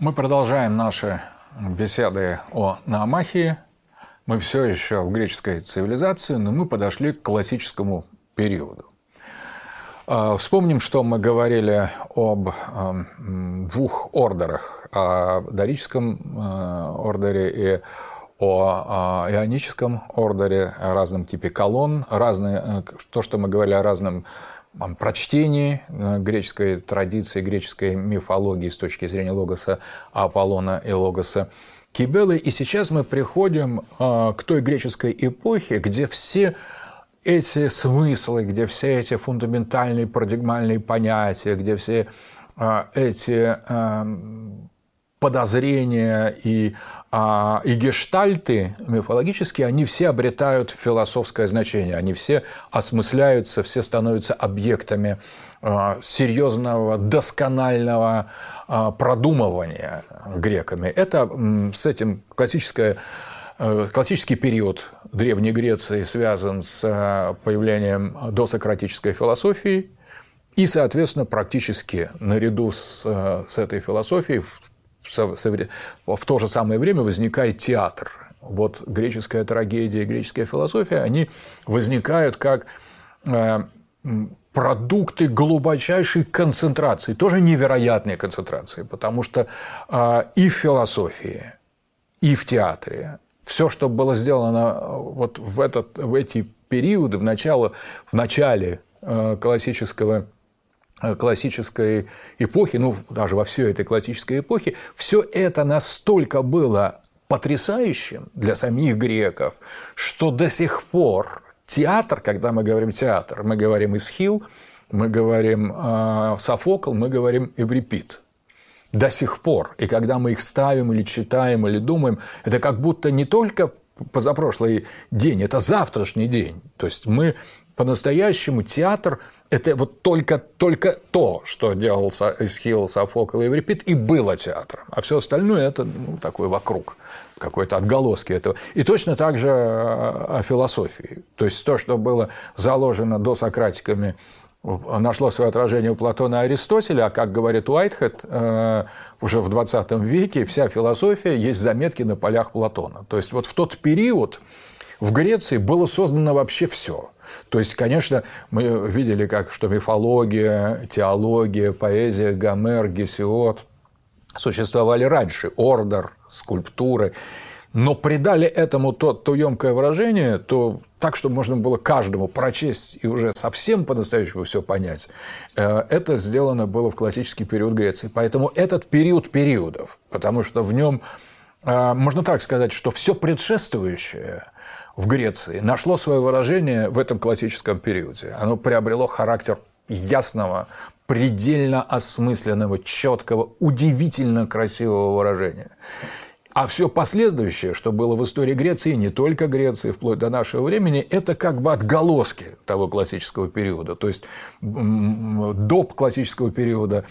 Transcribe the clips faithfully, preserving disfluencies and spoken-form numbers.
Мы продолжаем наши беседы о Наамахии. Мы все еще в греческой цивилизации, но мы подошли к классическому периоду. Вспомним, что мы говорили об двух ордерах, о дорическом ордере и о ионическом ордере, о разном типе колонн, разные, то, что мы говорили о разном прочтении греческой традиции, греческой мифологии с точки зрения логоса Аполлона и логоса Кибелы. И сейчас мы приходим к той греческой эпохе, где все эти смыслы, где все эти фундаментальные парадигмальные понятия, где все эти подозрения и, и гештальты мифологические, они все обретают философское значение, они все осмысляются, все становятся объектами серьезного, досконального продумывания греками. Это с этим классическое, классический период Древней Греции связан с появлением досократической философии, и, соответственно, практически наряду с, с этой философией в то же самое время возникает театр. Вот греческая трагедия и греческая философия, они возникают как продукты глубочайшей концентрации, тоже невероятной концентрации, потому что и в философии, и в театре все, что было сделано вот в, этот, в эти периоды, в начало, в начале классического классической эпохи, ну, даже во всей этой классической эпохе, все это настолько было потрясающим для самих греков, что до сих пор театр, когда мы говорим театр, мы говорим Эсхил, мы говорим э, Софокл, мы говорим Эврипид. До сих пор. И когда мы их ставим или читаем, или думаем, это как будто не только позапрошлый день, это завтрашний день. То есть мы по-настоящему театр – это вот только, только то, что делал Эсхил, Софокл и Эврипид, и было театром. А все остальное – это ну, такое вокруг, какой-то отголоски этого. И точно так же о философии. То есть то, что было заложено досократиками, нашло свое отражение у Платона и Аристотеля, а, как говорит Уайтхед, уже в двадцатом веке вся философия есть заметки на полях Платона. То есть вот в тот период в Греции было создано вообще все. То есть, конечно, мы видели, как, что мифология, теология, поэзия, Гомер, Гесиод существовали раньше, ордер, скульптуры, но придали этому то, то емкое выражение, то так, чтобы можно было каждому прочесть и уже совсем по-настоящему все понять. Это сделано было в классический период Греции. Поэтому этот период периодов, потому что в нем можно так сказать, что все предшествующее в Греции нашло свое выражение в этом классическом периоде. Оно приобрело характер ясного, предельно осмысленного, четкого, удивительно красивого выражения. А все последующее, что было в истории Греции, не только Греции, вплоть до нашего времени, это как бы отголоски того классического периода. То есть до классического периода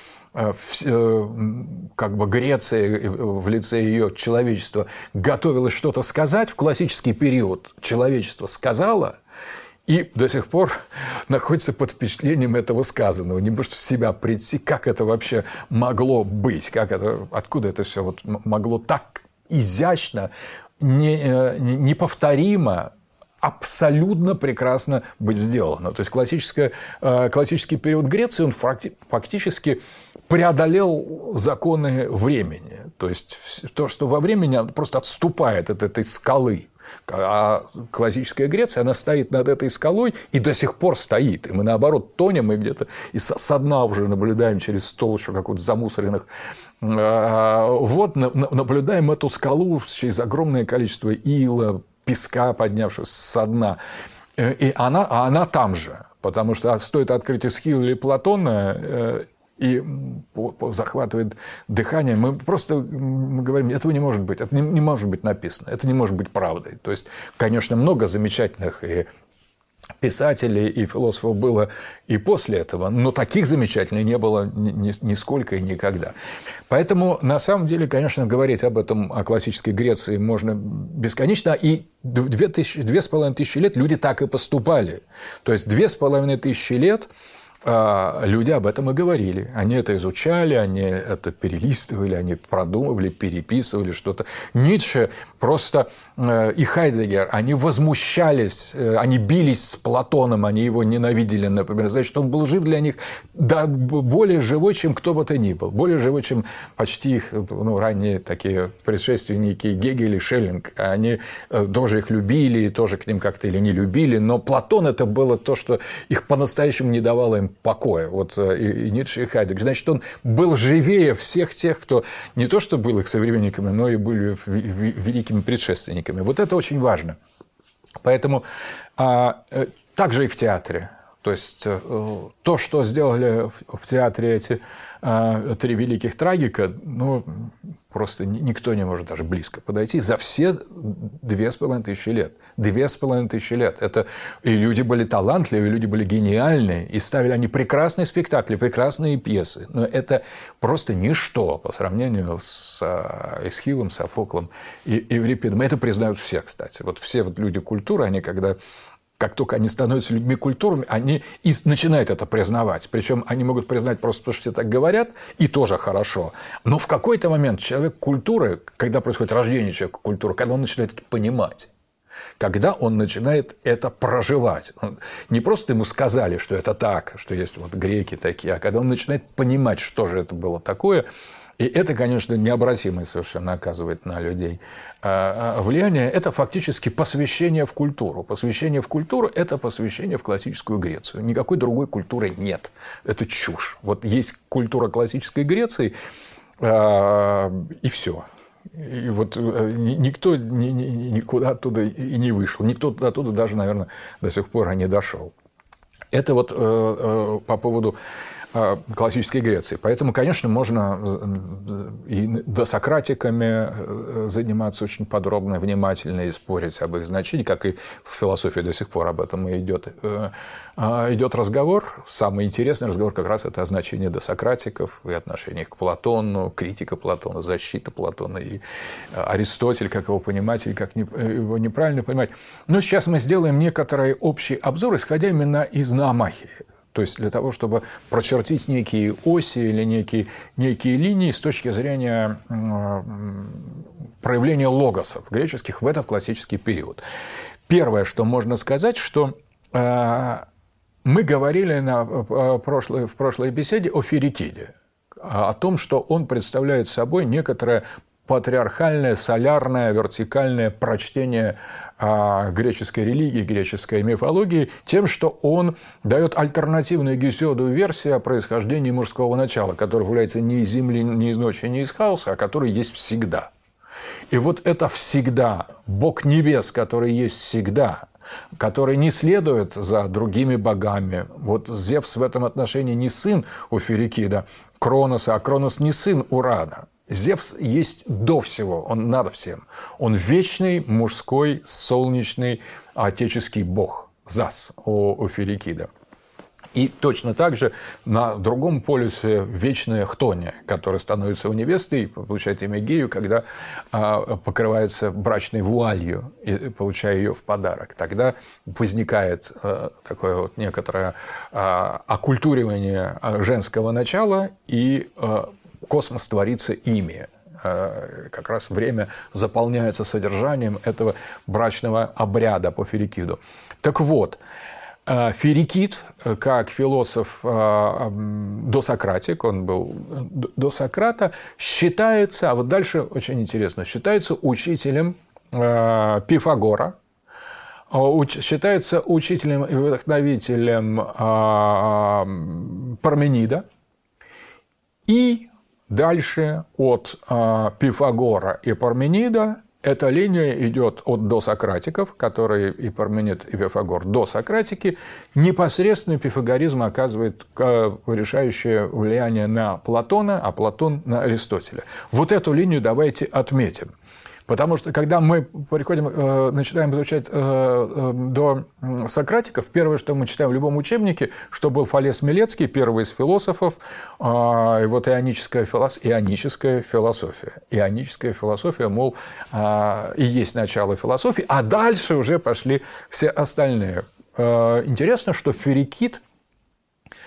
как бы Греция в лице ее человечества готовилась что-то сказать, в классический период человечество сказало, и до сих пор находится под впечатлением этого сказанного, не может в себя прийти, как это вообще могло быть, как это, откуда это все вот могло так изящно, неповторимо, абсолютно прекрасно быть сделано. То есть классический период Греции, он фактически преодолел законы времени. То есть то, что во времени просто отступает от этой скалы. А классическая Греция, она стоит над этой скалой и до сих пор стоит. И мы, наоборот, тонем и где-то и со дна уже наблюдаем через толщу каких-то замусоренных. Вот наблюдаем эту скалу через огромное количество ила, песка, поднявшегося со дна. И она, а она там же. Потому что стоит открыть Эсхил или Платона, и захватывает дыхание, мы просто мы говорим, этого не может быть, это не, не может быть написано, это не может быть правдой. То есть, конечно, много замечательных и писателей, и философов было и после этого, но таких замечательных не было нисколько и никогда. Поэтому, на самом деле, конечно, говорить об этом, о классической Греции можно бесконечно, и две, тысячи, две с половиной тысячи лет люди так и поступали. То есть, две с половиной тысячи лет люди об этом и говорили. Они это изучали, они это перелистывали, они продумывали, переписывали что-то. Ницше просто и Хайдеггер, они возмущались, они бились с Платоном, они его ненавидели, например. Значит, он был жив для них, да, более живой, чем кто бы то ни был. Более живой, чем почти их, ну, ранние такие предшественники Гегель и Шеллинг. Они тоже их любили, тоже к ним как-то или не любили. Но Платон – это было то, что их по-настоящему не давало им покоя. Вот и, и Ницше, и Хайдеггер. Значит, он был живее всех тех, кто не то что был их современниками, но и были великими предшественниками. Вот это очень важно. Поэтому а, также и в театре. То есть то, что сделали в театре эти а, три великих трагика, ну, просто никто не может даже близко подойти за все две с половиной тысячи лет. Две с половиной тысячи лет. Это и люди были талантливые, люди были гениальные, и ставили они прекрасные спектакли, прекрасные пьесы. Но это просто ничто по сравнению с Эсхилом, Софоклом и Еврипидом. Это признают все, кстати. Вот все вот люди культуры, они когда... Как только они становятся людьми культурными, они и начинают это признавать. Причем они могут признать просто то, что все так говорят, и тоже хорошо. Но в какой-то момент человек культуры, когда происходит рождение человека культуры, когда он начинает это понимать, когда он начинает это проживать. Не просто ему сказали, что это так, что есть вот греки такие, а когда он начинает понимать, что же это было такое. И это, конечно, необратимое совершенно оказывает на людей влияние. Это фактически посвящение в культуру. Посвящение в культуру – это посвящение в классическую Грецию. Никакой другой культуры нет. Это чушь. Вот есть культура классической Греции, и все. И вот никто никуда оттуда и не вышел. Никто оттуда даже, наверное, до сих пор и не дошел. Это вот по поводу классической Греции. Поэтому, конечно, можно и досократиками заниматься очень подробно, внимательно и спорить об их значении, как и в философии до сих пор об этом и идет, идет разговор. Самый интересный разговор как раз это о значении досократиков и отношениях к Платону, критика Платона, защита Платона и Аристотель, как его понимать или как его неправильно понимать. Но сейчас мы сделаем некоторый общий обзор, исходя именно из Наамахии. То есть для того, чтобы прочертить некие оси или некие, некие линии с точки зрения проявления логосов греческих в этот классический период. Первое, что можно сказать, что мы говорили на прошлой, в прошлой беседе о Ферикиде, о том, что он представляет собой некоторое патриархальное, солярное, вертикальное прочтение греческой религии, греческой мифологии тем, что он дает альтернативную Гесиоду версию о происхождении мужского начала, которое является не из земли, не из ночи, не из хаоса, а который есть всегда. И вот это всегда, Бог небес, который есть всегда, который не следует за другими богами. Вот Зевс в этом отношении не сын у Ферикида Кроноса, а Кронос не сын Урана. Зевс есть до всего, он над всем. Он вечный, мужской, солнечный, отеческий бог, Зас у Ферикида. И точно так же на другом полюсе вечная Хтония, которая становится у невесты и получает имя Гею, когда покрывается брачной вуалью и получая ее в подарок. Тогда возникает такое вот некоторое оккультуривание женского начала, и космос творится ими. Как раз время заполняется содержанием этого брачного обряда по Ферикиду. Так вот, Ферикид, как философ досократик, он был до Сократа, считается, а вот дальше очень интересно, считается учителем Пифагора, считается учителем и вдохновителем Парменида, и дальше от Пифагора и Парменида эта линия идет от досократиков, которые и Парменид, и Пифагор досократики. Непосредственно пифагоризм оказывает решающее влияние на Платона, а Платон на Аристотеля. Вот эту линию давайте отметим. Потому что, когда мы приходим, начинаем изучать до сократиков, первое, что мы читаем в любом учебнике, что был Фалес Милецкий, первый из философов, и вот ионическая философия. Ионическая философия. Ионическая философия, мол, и есть начало философии, а дальше уже пошли все остальные. Интересно, что Ферикид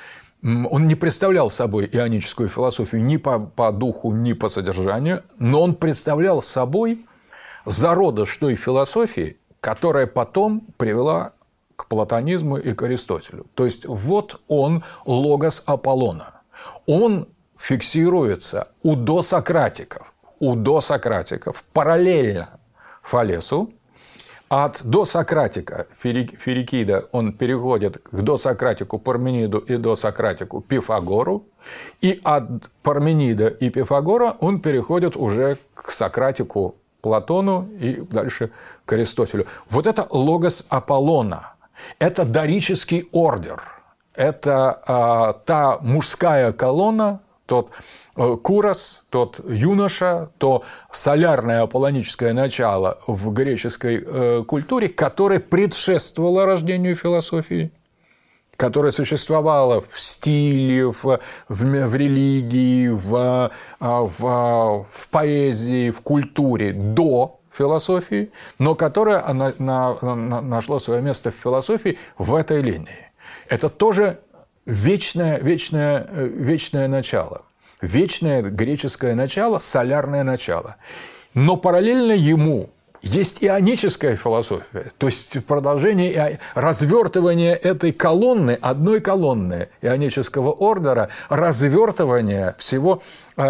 Он не представлял собой ионическую философию ни по, по духу, ни по содержанию, но он представлял собой зародыш той философии, которая потом привела к платонизму и к Аристотелю. То есть вот он логос Аполлона. Он фиксируется у досократиков, у досократиков параллельно Фалесу. От досократика Ферикида он переходит к досократику Пармениду и досократику Пифагору, и от Парменида и Пифагора он переходит уже к сократику Платону и дальше к Аристотелю. Вот это логос Аполлона, это дорический ордер, это а, та мужская колонна, тот курос, тот юноша, то солярное аполлоническое начало в греческой э, культуре, которое предшествовало рождению философии, которое существовало в стиле, в, в, в религии, в, в, в поэзии, в культуре до философии, но которое на, на, на, нашло свое место в философии в этой линии. Это тоже вечное, вечное, вечное начало. Вечное греческое начало, солярное начало. Но параллельно ему есть ионическая философия, то есть продолжение, развертывание этой колонны, одной колонны ионического ордера, развертывание всего,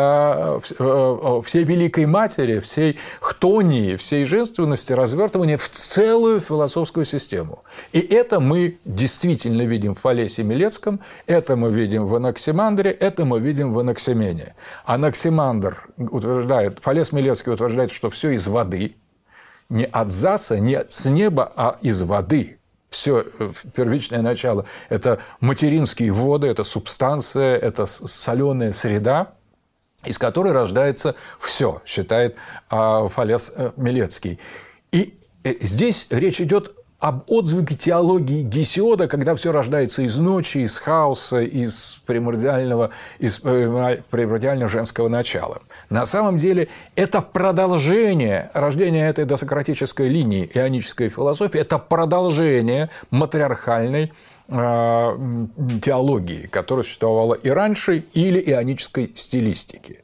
всей Великой Матери, всей хтонии, всей женственности, развертывание в целую философскую систему. И это мы действительно видим в Фалесе Милецком, это мы видим в Анаксимандре, это мы видим в Анаксимене. Анаксимандр утверждает, Фалес Милецкий утверждает, что все из воды, не от заса, не с неба, а из воды. Все первичное начало – это материнские воды, это субстанция, это соленая среда, из которой рождается все, считает Фалес Милецкий. И здесь речь идет об отзвуке теологии Гесиода, когда все рождается из ночи, из хаоса, из примордиального, из примордиально женского начала. На самом деле это продолжение рождения этой досократической линии ионической философии, это продолжение матриархальной э, теологии, которая существовала и раньше, или ионической стилистики.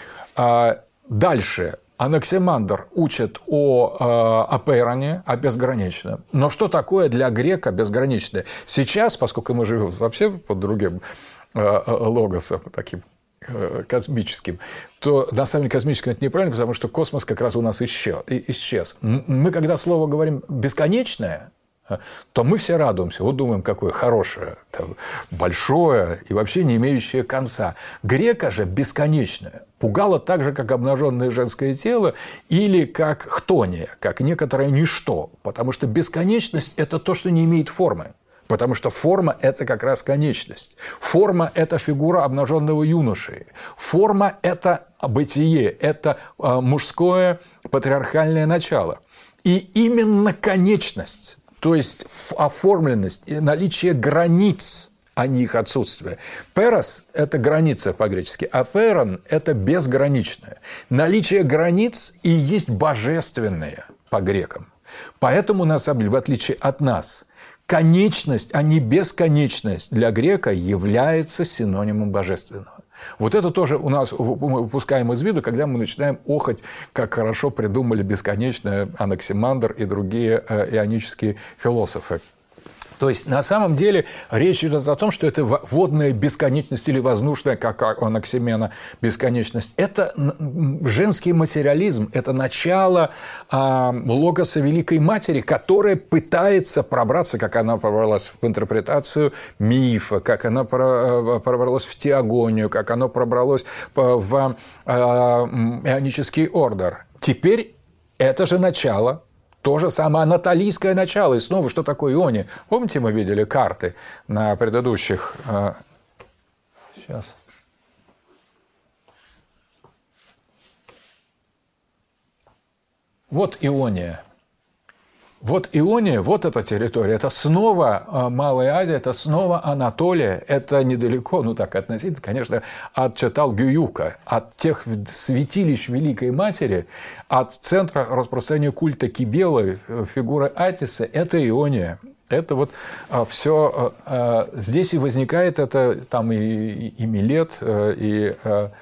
А дальше. Анаксимандр учит о э, апейроне, о безграничном. Но что такое для грека безграничное? Сейчас, поскольку мы живем вообще под другим э, логосом, таким э, космическим, то на самом деле космическим это неправильно, потому что космос как раз у нас исчез. Мы, когда слово говорим «бесконечное», то мы все радуемся, вот думаем, какое хорошее, там, большое и вообще не имеющее конца. Грека же бесконечное пугало так же, как обнаженное женское тело или как хтония, как некоторое ничто, потому что бесконечность – это то, что не имеет формы. Потому что форма – это как раз конечность. Форма – это фигура обнаженного юноши. Форма – это бытие, это мужское патриархальное начало. И именно конечность, то есть оформленность и наличие границ, а не их отсутствие. Перос – это граница по-гречески, а пейрон – это безграничное. Наличие границ и есть божественное по грекам. Поэтому, на самом деле, в отличие от нас, конечность, а не бесконечность для грека является синонимом божественного. Вот это тоже у нас упускаем из виду, когда мы начинаем охать, как хорошо придумали бесконечное Анаксимандр и другие ионические философы. То есть, на самом деле, речь идет о том, что это водная бесконечность или воздушная, как у Анаксимена, бесконечность. Это женский материализм, это начало а, логоса Великой Матери, которая пытается пробраться, как она пробралась в интерпретацию мифа, как она пробралась в теогонию, как она пробралась в а, ионический ордер. Теперь это же начало. То же самое анатолийское начало. И снова, что такое Иония? Помните, мы видели карты на предыдущих... Сейчас. Вот Иония. Вот Иония, вот эта территория. Это снова Малая Азия, это снова Анатолия. Это недалеко, ну так относительно, конечно, от Чатал-Гююка, от тех святилищ Великой Матери, от центра распространения культа Кибелы, фигуры Атиса. Это Иония. Это вот все здесь и возникает это там и, и Милет, и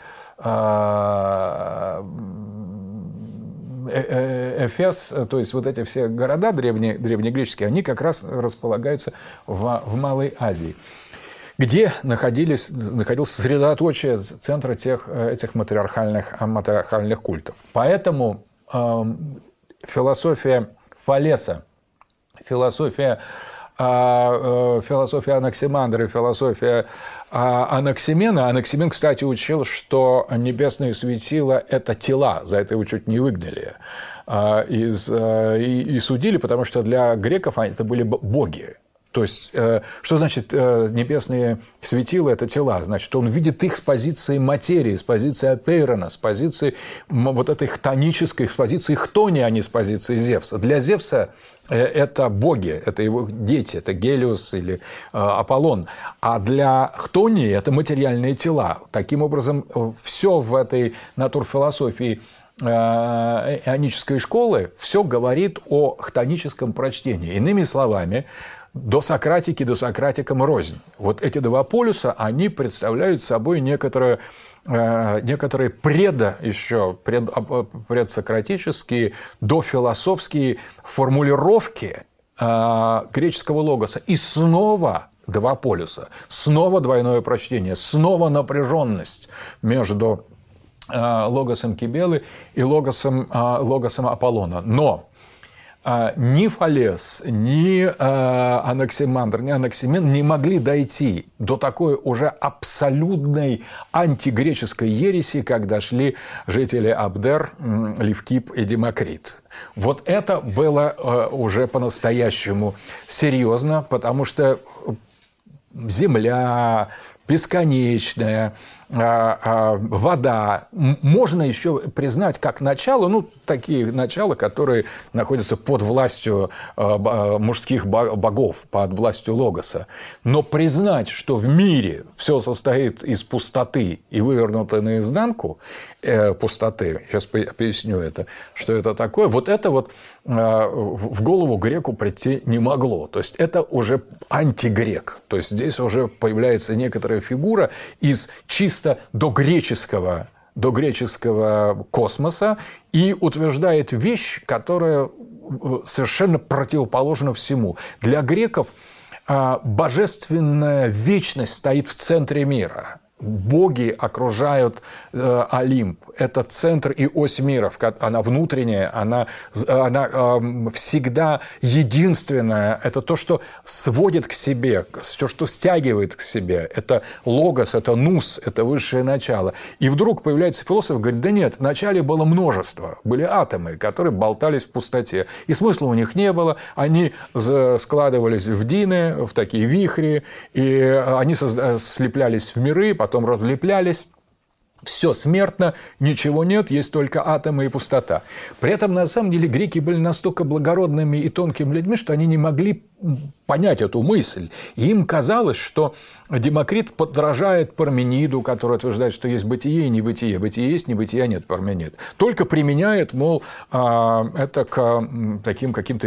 Эфес, то есть вот эти все города древне, древнегреческие, они как раз располагаются в, в Малой Азии, где находились, находилось сосредоточие центра тех, этих матриархальных, матриархальных культов. Поэтому э, философия Фалеса, философия, э, э, философия Анаксимандра и философия э, Анаксимена. Анаксимен, кстати, учил, что небесные светила – это тела, за это его чуть не выгнали э, из, э, и, и судили, потому что для греков это были боги. То есть, что значит небесные светила – это тела? Значит, он видит их с позиции материи, с позиции Апейрона, с позиции вот этой хтонической, с позиции хтони, а не с позиции Зевса. Для Зевса это боги, это его дети, это Гелиос или Аполлон. А для хтонии это материальные тела. Таким образом, все в этой натурфилософии ионической школы все говорит о хтоническом прочтении. Иными словами, до Сократики, до Сократикам рознь. Вот эти два полюса, они представляют собой некоторые, некоторые предо, еще пред, предсократические, дофилософские формулировки греческого логоса. И снова два полюса, снова двойное прочтение, снова напряженность между логосом Кибелы и логосом, логосом Аполлона. Но ни Фалес, ни Анаксимандр, ни Анаксимен не могли дойти до такой уже абсолютной антигреческой ереси, как дошли жители Абдер, Левкип и Демокрит. Вот это было уже по-настоящему серьезно, потому что земля бесконечная, вода можно еще признать как начало, ну, такие начала, которые находятся под властью мужских богов, под властью Логоса. Но признать, что в мире все состоит из пустоты и вывернуто наизнанку э, пустоты, сейчас поясню это, что это такое, вот это вот э, в голову греку прийти не могло. То есть это уже антигрек. То есть здесь уже появляется некоторая фигура из чисто догреческого, догреческого космоса и утверждает вещь, которая совершенно противоположна всему. Для греков божественная вечность стоит в центре мира. Боги окружают э, Олимп. Это центр и ось мира. Она внутренняя, она, она э, всегда единственная. Это то, что сводит к себе, то, что стягивает к себе. Это логос, это нус, это высшее начало. И вдруг появляется философ и говорит, да нет, вначале было множество. Были атомы, которые болтались в пустоте. И смысла у них не было. Они складывались в дины, в такие вихри, и они слеплялись в миры, потом разлеплялись, все смертно, ничего нет, есть только атомы и пустота. При этом, на самом деле, греки были настолько благородными и тонкими людьми, что они не могли понять эту мысль. И им казалось, что Демокрит подражает Пармениду, который утверждает, что есть бытие и небытие. Бытие есть, небытия нет, Парменид. Только применяет, мол, это к таким каким-то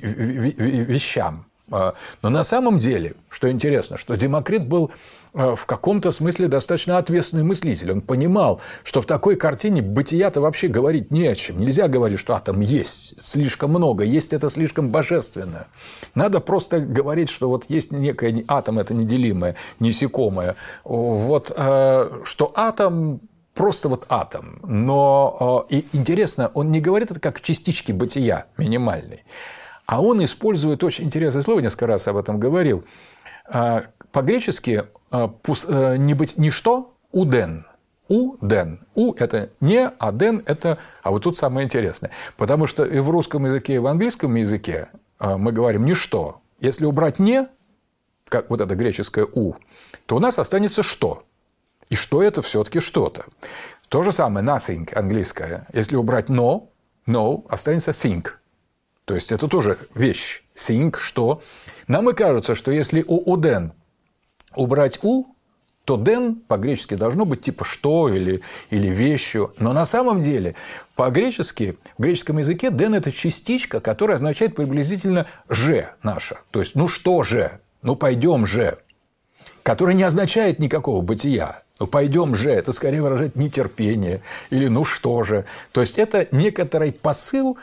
вещам. Но на самом деле, что интересно, что Демокрит был в каком-то смысле достаточно ответственный мыслитель. Он понимал, что в такой картине бытия-то вообще говорить не о чем. Нельзя говорить, что атом есть слишком много, есть это слишком божественно. Надо просто говорить, что вот есть некое атом, это неделимое, несекомое. Вот, что атом просто вот атом. Но и интересно, он не говорит это как частички бытия минимальной, а он использует очень интересное слово, несколько раз об этом говорил. По-гречески не быть ничто, уден. Уден. У – это не, а ден – это… А вот тут самое интересное. Потому что и в русском языке, и в английском языке мы говорим ничто. Если убрать не, как вот это греческое у, то у нас останется что. И что это все-таки что-то. То же самое nothing английское. Если убрать no, no, останется think. То есть это тоже вещь. Think, что. Нам и кажется, что если у уден убрать «у», то «ден» по-гречески должно быть типа «что» или, или «вещью». Но на самом деле по-гречески, в греческом языке «ден» – это частичка, которая означает приблизительно «же» наша. То есть «ну что же», «ну пойдем же», которая не означает никакого бытия. «Ну пойдем же» – это скорее выражает нетерпение или «ну что же». То есть это некоторый посыл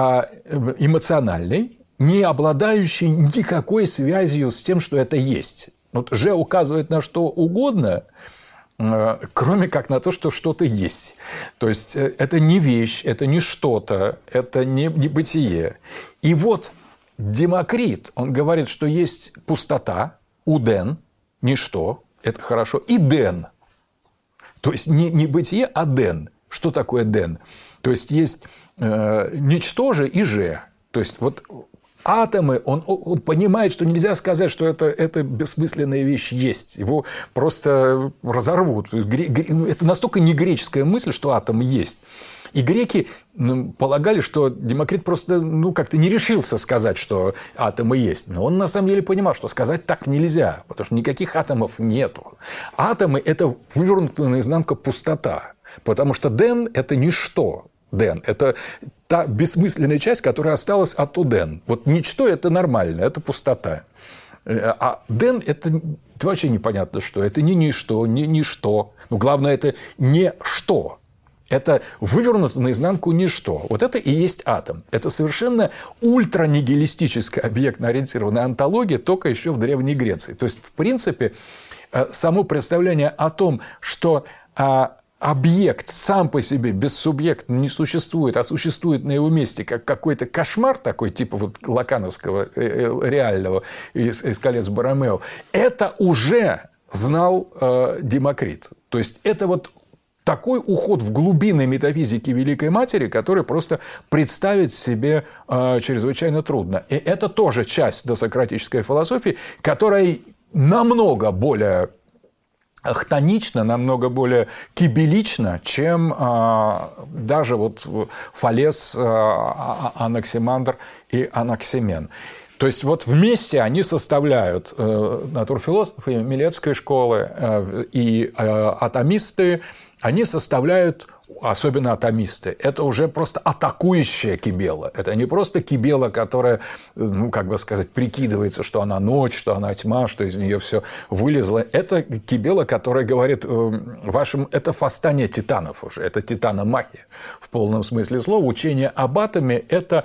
эмоциональный, не обладающий никакой связью с тем, что это есть. Вот «же» указывает на что угодно, кроме как на то, что что-то есть. То есть это не вещь, это не что-то, это не, не бытие. И вот Демокрит, он говорит, что есть пустота, уден, ничто, это хорошо, и ден. То есть не, не бытие, а ден. Что такое ден? То есть есть э, ничто же и же. То есть вот атомы, он, он понимает, что нельзя сказать, что это, это бессмысленная вещь есть. Его просто разорвут. Это настолько не греческая мысль, что атом есть. И греки ну, полагали, что Демокрит просто ну, как-то не решился сказать, что атомы есть. Но он на самом деле понимал, что сказать так нельзя, потому что никаких атомов нету. Атомы – это вывернутая наизнанку пустота, потому что ден – это ничто. Ден – это та бессмысленная часть, которая осталась от уден. Вот ничто – это нормально, это пустота. А ден – это, это вообще непонятно что. Это не ничто, не ничто. Но главное – это не что. Это вывернуто наизнанку ничто. Вот это и есть атом. Это совершенно ультранигилистическая объектно-ориентированная онтология, только еще в Древней Греции. То есть, в принципе, само представление о том, что объект сам по себе бессубъектно не существует, а существует на его месте как какой-то кошмар такой, типа вот лакановского реального из, из «Колец Боромео», это уже знал э, Демокрит. То есть, это вот такой уход в глубины метафизики Великой Матери, который просто представить себе э, чрезвычайно трудно. И это тоже часть досократической философии, которая намного более хтонично, намного более кибелично, чем а, даже вот Фалес, а, Анаксимандр и Анаксимен. То есть, вот вместе они составляют э, натурфилософы Милетской школы э, и э, атомисты, они составляют, особенно атомисты, это уже просто атакующая кибела. Это не просто кибела, которая, ну, как бы сказать, прикидывается, что она ночь, что она тьма, что из нее все вылезло. Это кибела, которая говорит вашим, это восстание титанов уже, это титаномахия в полном смысле слова. Учение об атоме – это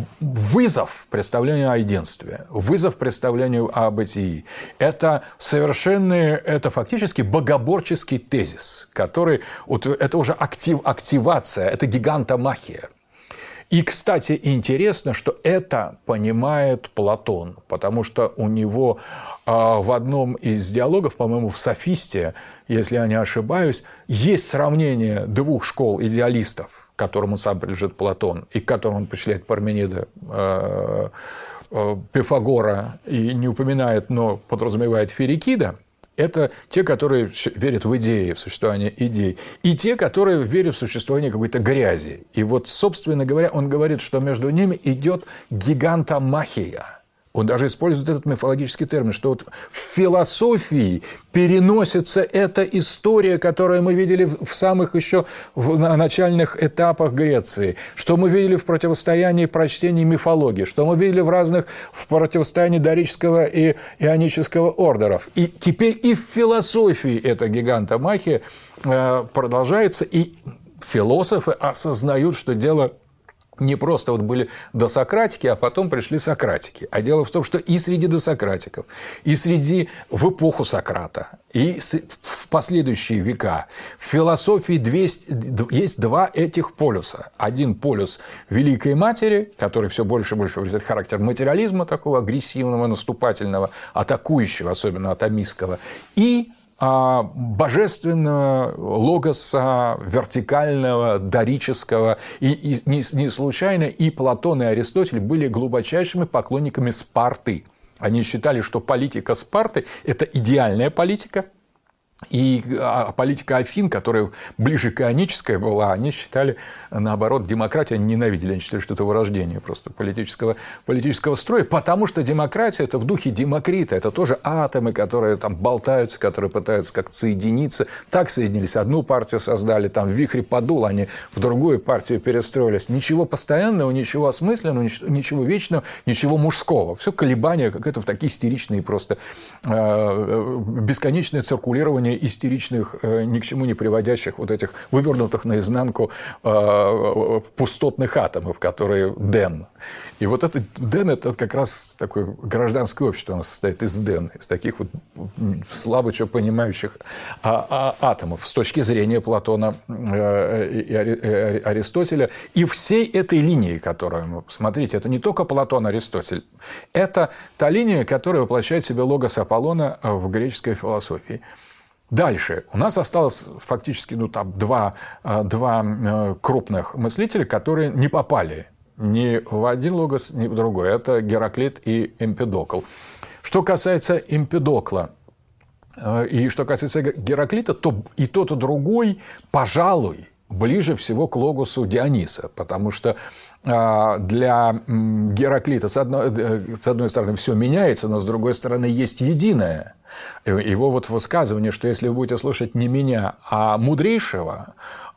вызов представлению о единстве, вызов представлению о бытии. Это совершенный, это фактически богоборческий тезис, который, это уже актив, активация, это гигантомахия. И, кстати, интересно, что это понимает Платон, потому что у него в одном из диалогов, по-моему, в «Софисте», если я не ошибаюсь, есть сравнение двух школ идеалистов, к которым он сам принадлежит, Платон, и к которым он причисляет Парменида, Пифагора, и не упоминает, но подразумевает Ферикида. Это те, которые верят в идеи, в существование идей, и те, которые верят в существование какой-то грязи. И вот, собственно говоря, он говорит, что между ними идет гигантомахия. Он даже использует этот мифологический термин, что вот в философии переносится эта история, которую мы видели в самых еще в начальных этапах Греции, что мы видели в противостоянии прочтений мифологии, что мы видели в разных в противостоянии дорического и ионического ордеров. И теперь и в философии эта гигантомахия продолжается, и философы осознают, что дело не просто вот были досократики, а потом пришли сократики. А дело в том, что и среди досократиков, и среди в эпоху Сократа, и в последующие века в философии двести, есть два этих полюса. Один полюс Великой Матери, который все больше и больше обретает характер материализма, такого агрессивного, наступательного, атакующего, особенно атомистского, и божественного логоса, вертикального, дорического. И, и не, не случайно и Платон, и Аристотель были глубочайшими поклонниками Спарты. Они считали, что политика Спарты – это идеальная политика, И политика Афин, которая ближе к ионической была, они считали, наоборот, демократию, они ненавидели, они считали, что это вырождение просто политического, политического строя, потому что демократия – это в духе Демокрита, это тоже атомы, которые там болтаются, которые пытаются как-то соединиться. Так соединились, одну партию создали, там в вихре подул, они в другую партию перестроились. Ничего постоянного, ничего осмысленного, ничего вечного, ничего мужского. Все колебания, как это в такие истеричные просто э, бесконечное циркулирование истеричных, ни к чему не приводящих вот этих вывернутых наизнанку пустотных атомов, которые Ден. И вот этот Ден – это как раз такое гражданское общество, оно состоит из Ден, из таких вот слабо что понимающих атомов с точки зрения Платона и Аристотеля. И всей этой линии, которую, смотрите, это не только Платон, Аристотель, это та линия, которая воплощает в себе логос Аполлона в греческой философии. Дальше. У нас осталось фактически ну, там, два, два крупных мыслителя, которые не попали ни в один логос, ни в другой. Это Гераклит и Эмпидокл. Что касается Эмпидокла и что касается Гераклита, то и тот, и другой, пожалуй, ближе всего к логосу Диониса, потому что для Гераклита, с одной, с одной стороны, все меняется, но с другой стороны, есть единое. Его вот высказывание, что если вы будете слушать не меня, а мудрейшего,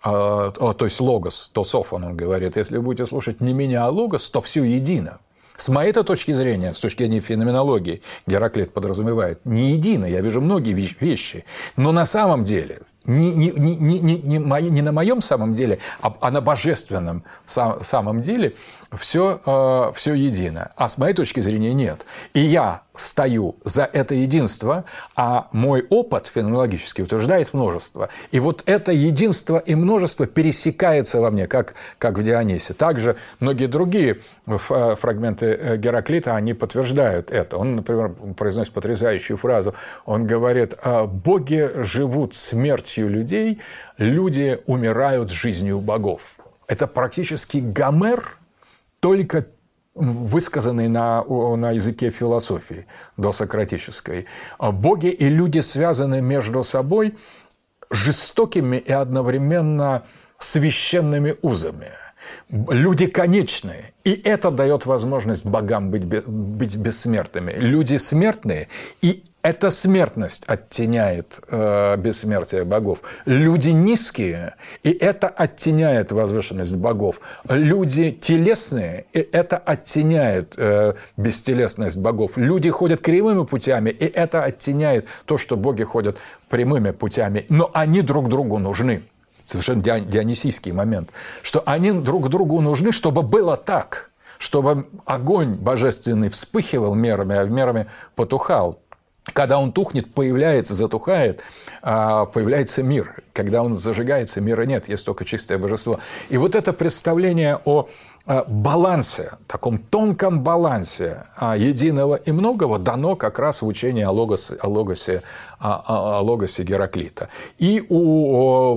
то есть логос, то софон, он говорит, если вы будете слушать не меня, а логос, то все едино. С моей точки зрения, с точки зрения феноменологии, Гераклит подразумевает не едино, я вижу многие вещи, но на самом деле, не, не, не, не, не, не на моем самом деле, а, а на божественном сам, самом деле все, э, все едино. А с моей точки зрения нет. И я стою за это единство, а мой опыт феноменологический утверждает множество. И вот это единство и множество пересекается во мне, как, как в Дионисе. Также многие другие фрагменты Гераклита, они подтверждают это. Он, например, произносит потрясающую фразу. Он говорит: «Боги живут смертью людей, люди умирают жизнью богов». Это практически Гомер, только высказанный на, на языке философии досократической. Боги и люди связаны между собой жестокими и одновременно священными узами. Люди конечные, и это дает возможность богам быть, быть бессмертными. Люди смертные, и эта смертность оттеняет э, бессмертие богов. Люди низкие, и это оттеняет возвышенность богов. Люди телесные, и это оттеняет э, бестелесность богов. Люди ходят кривыми путями, и это оттеняет то, что боги ходят прямыми путями. Но они друг другу нужны. Совершенно дионисийский момент. Что они друг другу нужны, чтобы было так. Чтобы огонь божественный вспыхивал мерами, а мерами потухал. Когда он тухнет, появляется, затухает, появляется мир. Когда он зажигается, мира нет, есть только чистое божество. И вот это представление о балансе, таком тонком балансе единого и многого дано как раз в учении о логосе, о логосе, о логосе Гераклита. И у,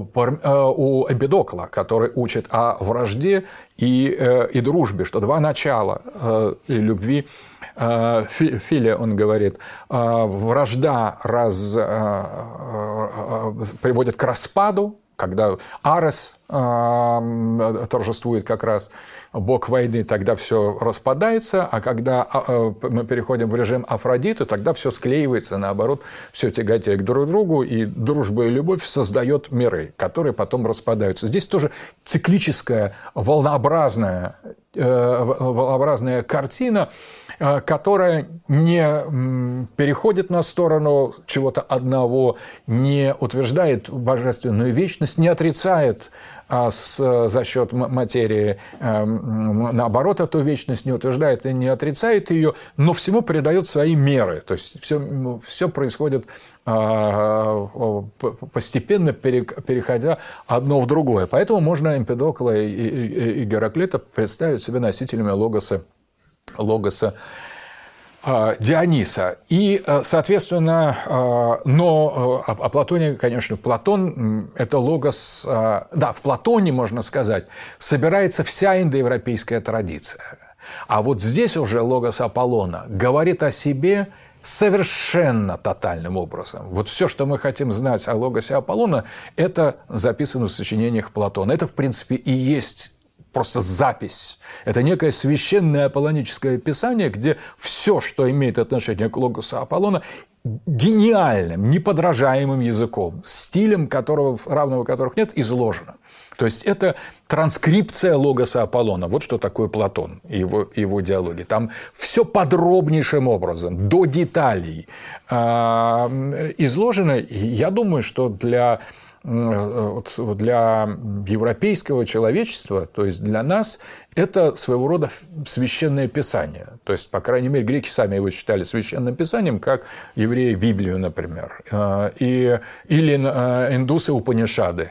у Эмпидокла, который учит о вражде и, и дружбе, что два начала любви. Филе, он говорит, вражда раз, приводит к распаду, когда Арес торжествует как раз бог войны, тогда все распадается, а когда мы переходим в режим Афродиты, тогда все склеивается, наоборот, все тяготеет друг к другу, и дружба и любовь создает миры, которые потом распадаются. Здесь тоже циклическая, волнообразная, волнообразная картина, которая не переходит на сторону чего-то одного, не утверждает божественную вечность, не отрицает с, за счет материи, наоборот, эту вечность не утверждает и не отрицает ее, но всему придает свои меры. То есть все, все происходит постепенно, переходя одно в другое. Поэтому можно Эмпидокла и, и, и Гераклита представить себе носителями логоса, логоса Диониса. И, соответственно, но о Платоне, конечно, Платон – это логос… Да, в Платоне, можно сказать, собирается вся индоевропейская традиция. А вот здесь уже логос Аполлона говорит о себе совершенно тотальным образом. Вот все, что мы хотим знать о логосе Аполлона, это записано в сочинениях Платона. Это, в принципе, и есть просто запись. Это некое священное аполлоническое писание, где все, что имеет отношение к логосу Аполлона, гениальным, неподражаемым языком, стилем, которого, равного которых нет, изложено. То есть это транскрипция логоса Аполлона. Вот что такое Платон и его, его диалоги. Там все подробнейшим образом, до деталей изложено. Я думаю, что для, для европейского человечества, то есть для нас, это своего рода священное писание. То есть, по крайней мере, греки сами его считали священным писанием, как евреи Библию, например, и, или индусы Упанишады.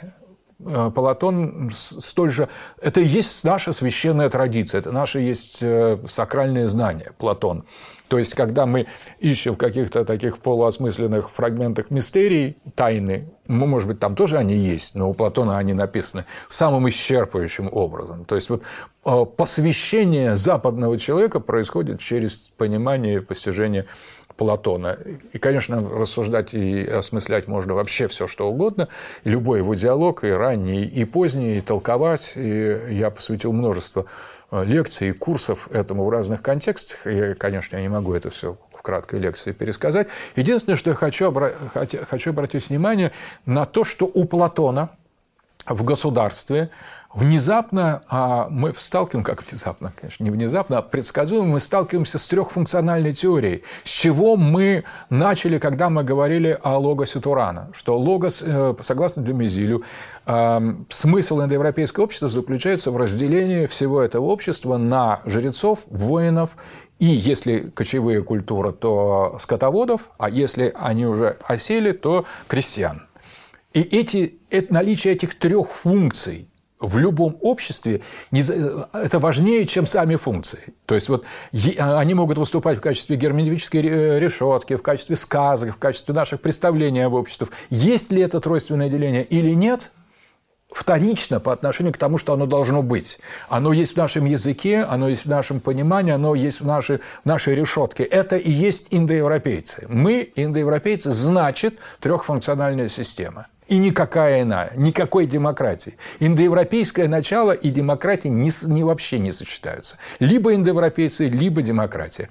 Платон столь же... Это и есть наша священная традиция, это наше есть сакральное знание, Платон. То есть, когда мы ищем в каких-то таких полуосмысленных фрагментах мистерий, тайны, ну, может быть, там тоже они есть, но у Платона они написаны самым исчерпывающим образом. То есть, вот посвящение западного человека происходит через понимание и постижение Платона. И, конечно, рассуждать и осмыслять можно вообще все, что угодно. И любой его диалог, и ранний, и поздний, и толковать. И я посвятил множество лекций и курсов этому в разных контекстах. И, конечно, я не могу это все в краткой лекции пересказать. Единственное, что я хочу, обра... хочу обратить внимание на то, что у Платона в государстве внезапно а мы сталкиваемся, как внезапно, конечно, не внезапно, а предсказуемо мы сталкиваемся с трехфункциональной теорией. С чего мы начали, когда мы говорили о логосе Турана? Что логос, согласно Дюмезилю, смысл индоевропейского общества заключается в разделении всего этого общества на жрецов, воинов и, если кочевые культуры, то скотоводов, а если они уже осели, то крестьян. И эти, это, наличие этих трех функций в любом обществе это важнее, чем сами функции. То есть, вот, они могут выступать в качестве герменевтической решетки, в качестве сказок, в качестве наших представлений об обществе. Есть ли это тройственное деление или нет, вторично по отношению к тому, что оно должно быть. Оно есть в нашем языке, оно есть в нашем понимании, оно есть в нашей, в нашей решетке. Это и есть индоевропейцы. Мы, индоевропейцы, значит трехфункциональная система. И никакая иная, никакой демократии. Индоевропейское начало и демократия не, не, вообще не сочетаются. Либо индоевропейцы, либо демократия.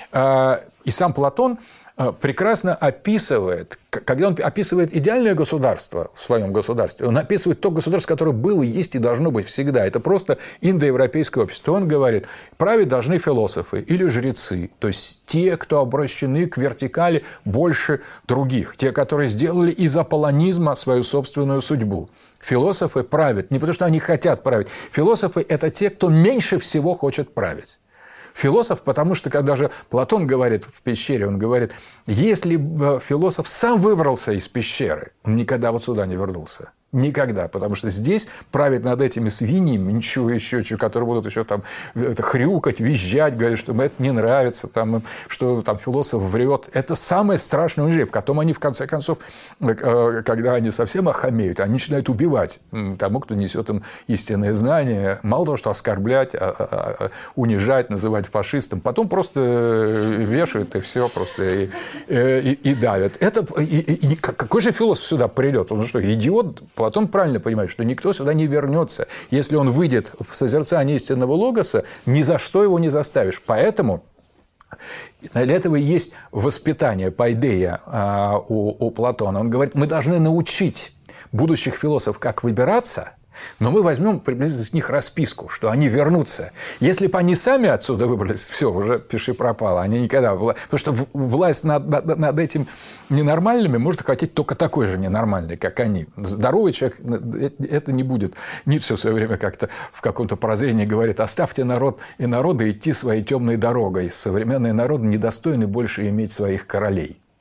И сам Платон прекрасно описывает, когда он описывает идеальное государство в своем государстве, он описывает то государство, которое было, есть и должно быть всегда. Это просто индоевропейское общество. Он говорит, править должны философы или жрецы, то есть те, кто обращены к вертикали больше других, те, которые сделали из аполлонизма свою собственную судьбу. Философы правят не потому, что они хотят править. Философы – это те, кто меньше всего хочет править. Философ, потому что, когда же Платон говорит в пещере, он говорит, если бы философ сам выбрался из пещеры, он никогда вот сюда не вернулся. Никогда, потому что здесь править над этими свиньями, ничего еще, которые будут еще там это, хрюкать, визжать, говорить, что им это не нравится, там, что там философ врет. Это самое страшное унижение. Потом они, в конце концов, когда они совсем охамеют, они начинают убивать тому, кто несет им истинное знание. Мало того, что оскорблять, унижать, называть фашистом, потом просто вешают и все просто и, и, и давят. Это, и, и, какой же философ сюда придет? Он что, идиот? Платон правильно понимает, что никто сюда не вернется. Если он выйдет в созерцание истинного логоса, ни за что его не заставишь. Поэтому для этого и есть воспитание, пайдея у, у Платона. Он говорит, мы должны научить будущих философов, как выбираться, но мы возьмем приблизительно с них расписку, что они вернутся. Если бы они сами отсюда выбрались, все, уже пиши пропало. Они никогда... Потому что власть над, над, над этим ненормальными может хотеть только такой же ненормальный, как они. Здоровый человек это не будет. Ницше в свое время как-то в каком-то прозрении говорит, оставьте народ и народы идти своей темной дорогой. Современные народы недостойны больше иметь своих королей.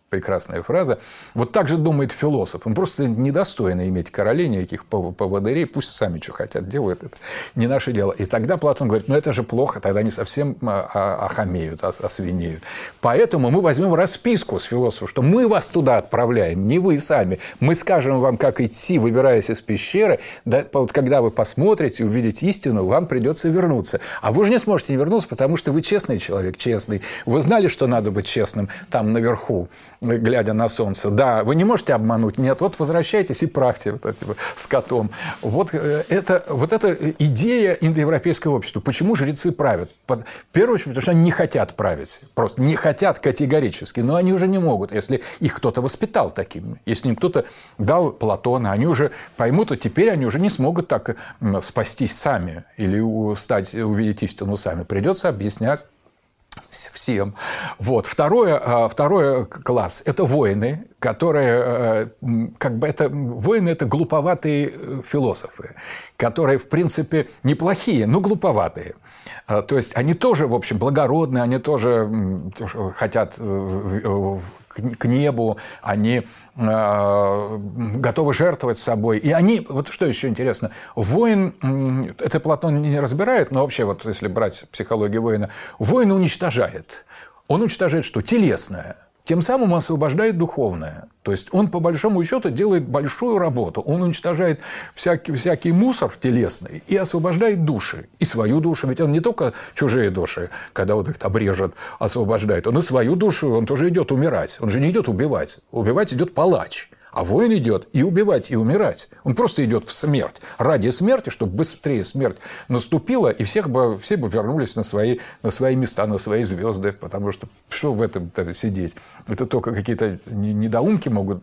Прекрасная фраза. Вот так же думает философ. Он просто недостойно иметь королей, никаких поводырей. Пусть сами что хотят делают. Это не наше дело. И тогда Платон говорит, ну это же плохо. Тогда они совсем охамеют, освинеют. Поэтому мы возьмем расписку с философов, что мы вас туда отправляем, не вы сами. Мы скажем вам, как идти, выбираясь из пещеры. Да, вот когда вы посмотрите, увидите истину, вам придется вернуться. А вы же не сможете не вернуться, потому что вы честный человек, честный. Вы знали, что надо быть честным там наверху, глядя на солнце. Да, вы не можете обмануть. Нет, вот возвращайтесь и правьте вот этим скотом. Вот это, вот эта идея индоевропейского общества. Почему жрецы правят? В первую очередь, потому что они не хотят править. Просто не хотят категорически. Но они уже не могут, если их кто-то воспитал таким. Если им кто-то дал Платона, они уже поймут, что теперь они уже не смогут так спастись сами или стать, увидеть истину сами. Придется объяснять всем. Вот. Второе, второй класс – это воины, которые, как бы это, воины – это глуповатые философы, которые, в принципе, неплохие, но глуповатые. То есть, они тоже, в общем, благородные, они тоже хотят к небу, они э, готовы жертвовать собой. И они, вот что еще интересно, воин, это Платон не разбирает, но вообще, вот если брать психологию воина, воин уничтожает. Он уничтожает что? Телесное. Тем самым он освобождает духовное. То есть, он, по большому счету, делает большую работу. Он уничтожает всякий, всякий мусор телесный и освобождает души. И свою душу. Ведь он не только чужие души, когда вот их обрежет, освобождает. Он и свою душу, он тоже идет умирать. Он же не идет убивать. Убивать идет палач. А воин идет и убивать, и умирать. Он просто идет в смерть. Ради смерти, чтобы быстрее смерть наступила, и всех бы, все бы вернулись на свои, на свои места, на свои звезды. Потому что что в этом сидеть? Это только какие-то недоумки могут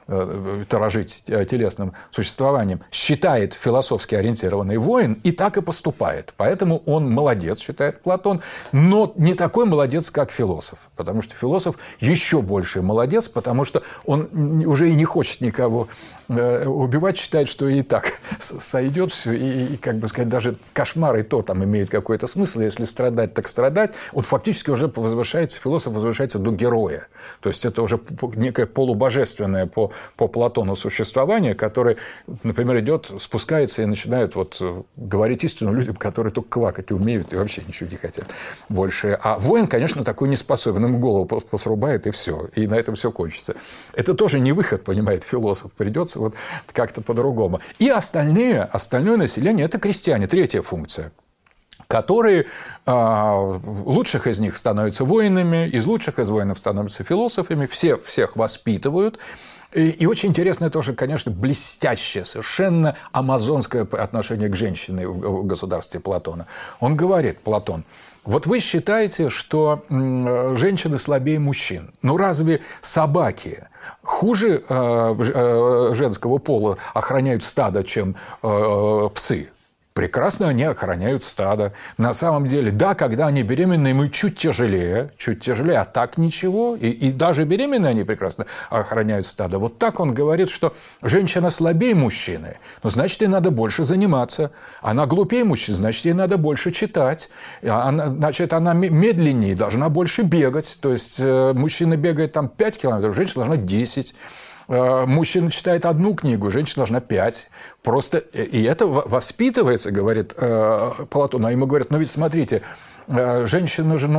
торожить телесным существованием. Считает философски ориентированный воин и так и поступает. Поэтому он молодец, считает Платон, но не такой молодец, как философ. Потому что философ еще больше молодец, потому что он уже и не хочет хочет никого убивать, считает, что и так сойдет все, и, и, как бы сказать, даже кошмар и то там имеет какой-то смысл. Если страдать, так страдать. Он фактически уже возвышается, философ возвышается до героя. То есть, это уже некое полубожественное по, по Платону существование, которое, например, идет, спускается и начинает вот говорить истину людям, которые только квакать умеют и вообще ничего не хотят больше. А воин, конечно, такой не способен. Ему голову посрубает, и все. И на этом все кончится. Это тоже не выход, понимает философ. Придется вот как-то по-другому. И остальные, остальное население – это крестьяне. Третья функция. Которые э, лучших из них становятся воинами, из лучших из воинов становятся философами. Все, всех воспитывают. И, и очень интересное тоже, конечно, блестящее, совершенно амазонское отношение к женщине в государстве Платона. Он говорит, Платон, вот вы считаете, что женщины слабее мужчин. Ну, разве собаки хуже э, женского пола охраняют стадо, чем э, псы? Прекрасно они охраняют стадо. На самом деле, да, когда они беременные, мы чуть тяжелее, чуть тяжелее, а так ничего. И, и даже беременные они прекрасно охраняют стадо. Вот так он говорит, что женщина слабее мужчины, но значит, ей надо больше заниматься. Она глупее мужчины, значит, ей надо больше читать. Она, значит, она медленнее, должна больше бегать. То есть, мужчина бегает там пять километров, женщина должна десять. Мужчина читает одну книгу, женщина должна пять. Просто и это воспитывается, говорит Платон. А ему говорят, ну ведь смотрите, женщины же,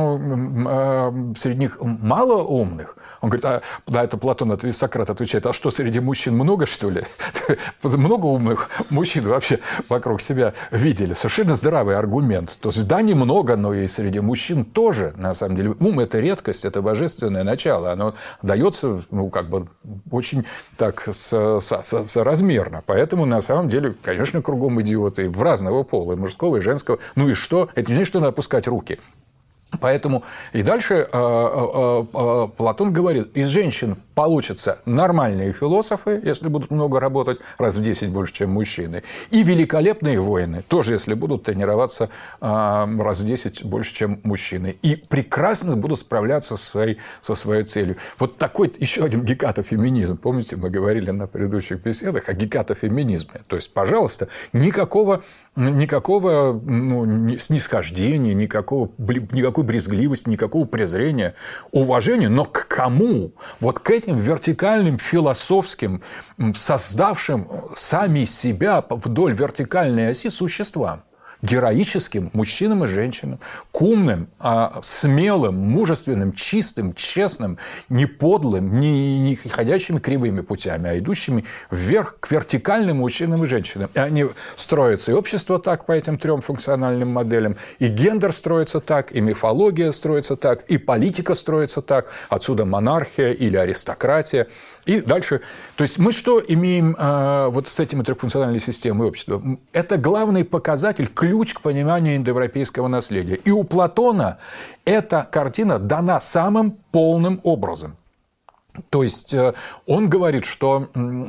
ну, среди них мало умных. Он говорит, а на это Платон, Сократ отвечает, а что, среди мужчин много, что ли? Много умных мужчин вообще вокруг себя видели. Совершенно здравый аргумент. То есть, да, немного, но и среди мужчин тоже, на самом деле. Ум – это редкость, это божественное начало. Оно дается, ну, как бы, очень так соразмерно. Поэтому, на самом деле, конечно, кругом идиоты в разного пола, и мужского, и женского. Ну и что? Это не значит, что надо опускать руки. Поэтому и дальше э, э, э, Платон говорит, из женщин получатся нормальные философы, если будут много работать, раз в десять больше, чем мужчины, и великолепные воины, тоже если будут тренироваться э, раз в десять больше, чем мужчины, и прекрасно будут справляться со своей, со своей целью. Вот такой еще один гекатофеминизм. Помните, мы говорили на предыдущих беседах о гекатофеминизме. То есть, пожалуйста, никакого никакого ну, снисхождения, никакого, никакой брезгливости, никакого презрения, уважения, но к кому? Вот к этим вертикальным, философским, создавшим сами себя вдоль вертикальной оси существам. Героическим мужчинам и женщинам, к умным, смелым, мужественным, чистым, честным, не подлым, не, не ходящими кривыми путями, а идущими вверх к вертикальным мужчинам и женщинам. И они строятся, и общество так по этим трем функциональным моделям, и гендер строится так, и мифология строится так, и политика строится так, отсюда монархия или аристократия. И дальше. То есть мы что имеем э, вот с этими трехфункциональной системой общества? Это главный показатель, ключ к пониманию индоевропейского наследия. И у Платона эта картина дана самым полным образом. То есть он говорит, что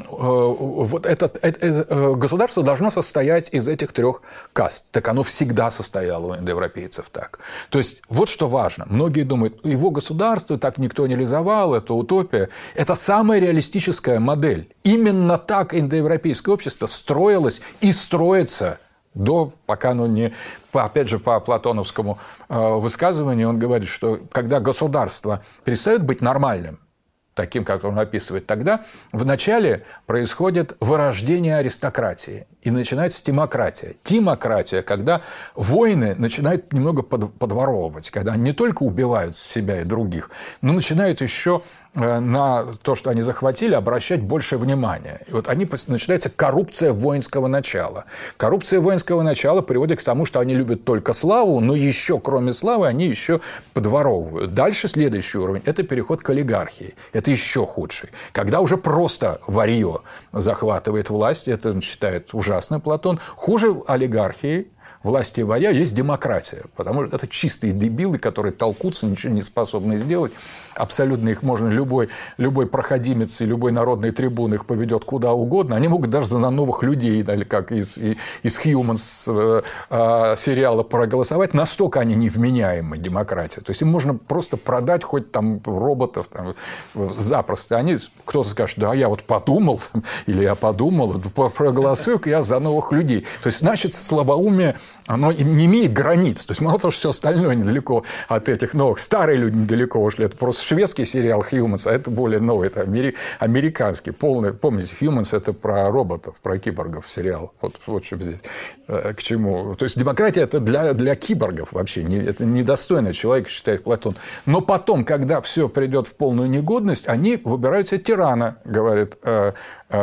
вот это, это государство должно состоять из этих трех каст. Так оно всегда состояло у индоевропейцев так. То есть вот что важно. Многие думают, его государство так никто не реализовал, это утопия. Это самая реалистическая модель. Именно так индоевропейское общество строилось и строится до, пока оно не... Опять же, по платоновскому высказыванию он говорит, что когда государство перестает быть нормальным, таким, как он описывает тогда, вначале происходит вырождение аристократии, и начинается тимократия. Тимократия, когда воины начинают немного подворовывать, когда они не только убивают себя и других, но начинают еще на то, что они захватили, обращать больше внимания. И вот они, начинается коррупция воинского начала. Коррупция воинского начала приводит к тому, что они любят только славу, но еще, кроме славы, они еще подворовывают. Дальше следующий уровень – это переход к олигархии. Это еще худший. Когда уже просто варьё захватывает власть, это он считает ужасно Платон. Хуже олигархии, власти варья, есть демократия, потому что это чистые дебилы, которые толкутся, ничего не способны сделать. Абсолютно их можно, любой, любой проходимец и любой народный трибун их поведет куда угодно. Они могут даже за новых людей, или как из, из Humans э, сериала проголосовать. Настолько они невменяемы, демократия. То есть им можно просто продать хоть там роботов там, запросто. Они, кто-то скажет, да, я вот подумал, или я подумал, проголосую-ка я за новых людей. То есть, значит, слабоумие, оно не имеет границ. То есть, мало того, что все остальное недалеко от этих новых. Старые люди недалеко ушли. Это просто шведский сериал Humans, а это более новый, это американский. Полный, помните, Humans – это про роботов, про киборгов сериал. Вот, вот что здесь к чему. То есть, демократия – это для, для киборгов вообще. Это недостойно человека, считает Платон. Но потом, когда все придет в полную негодность, они выбирают себе тирана, говорит э,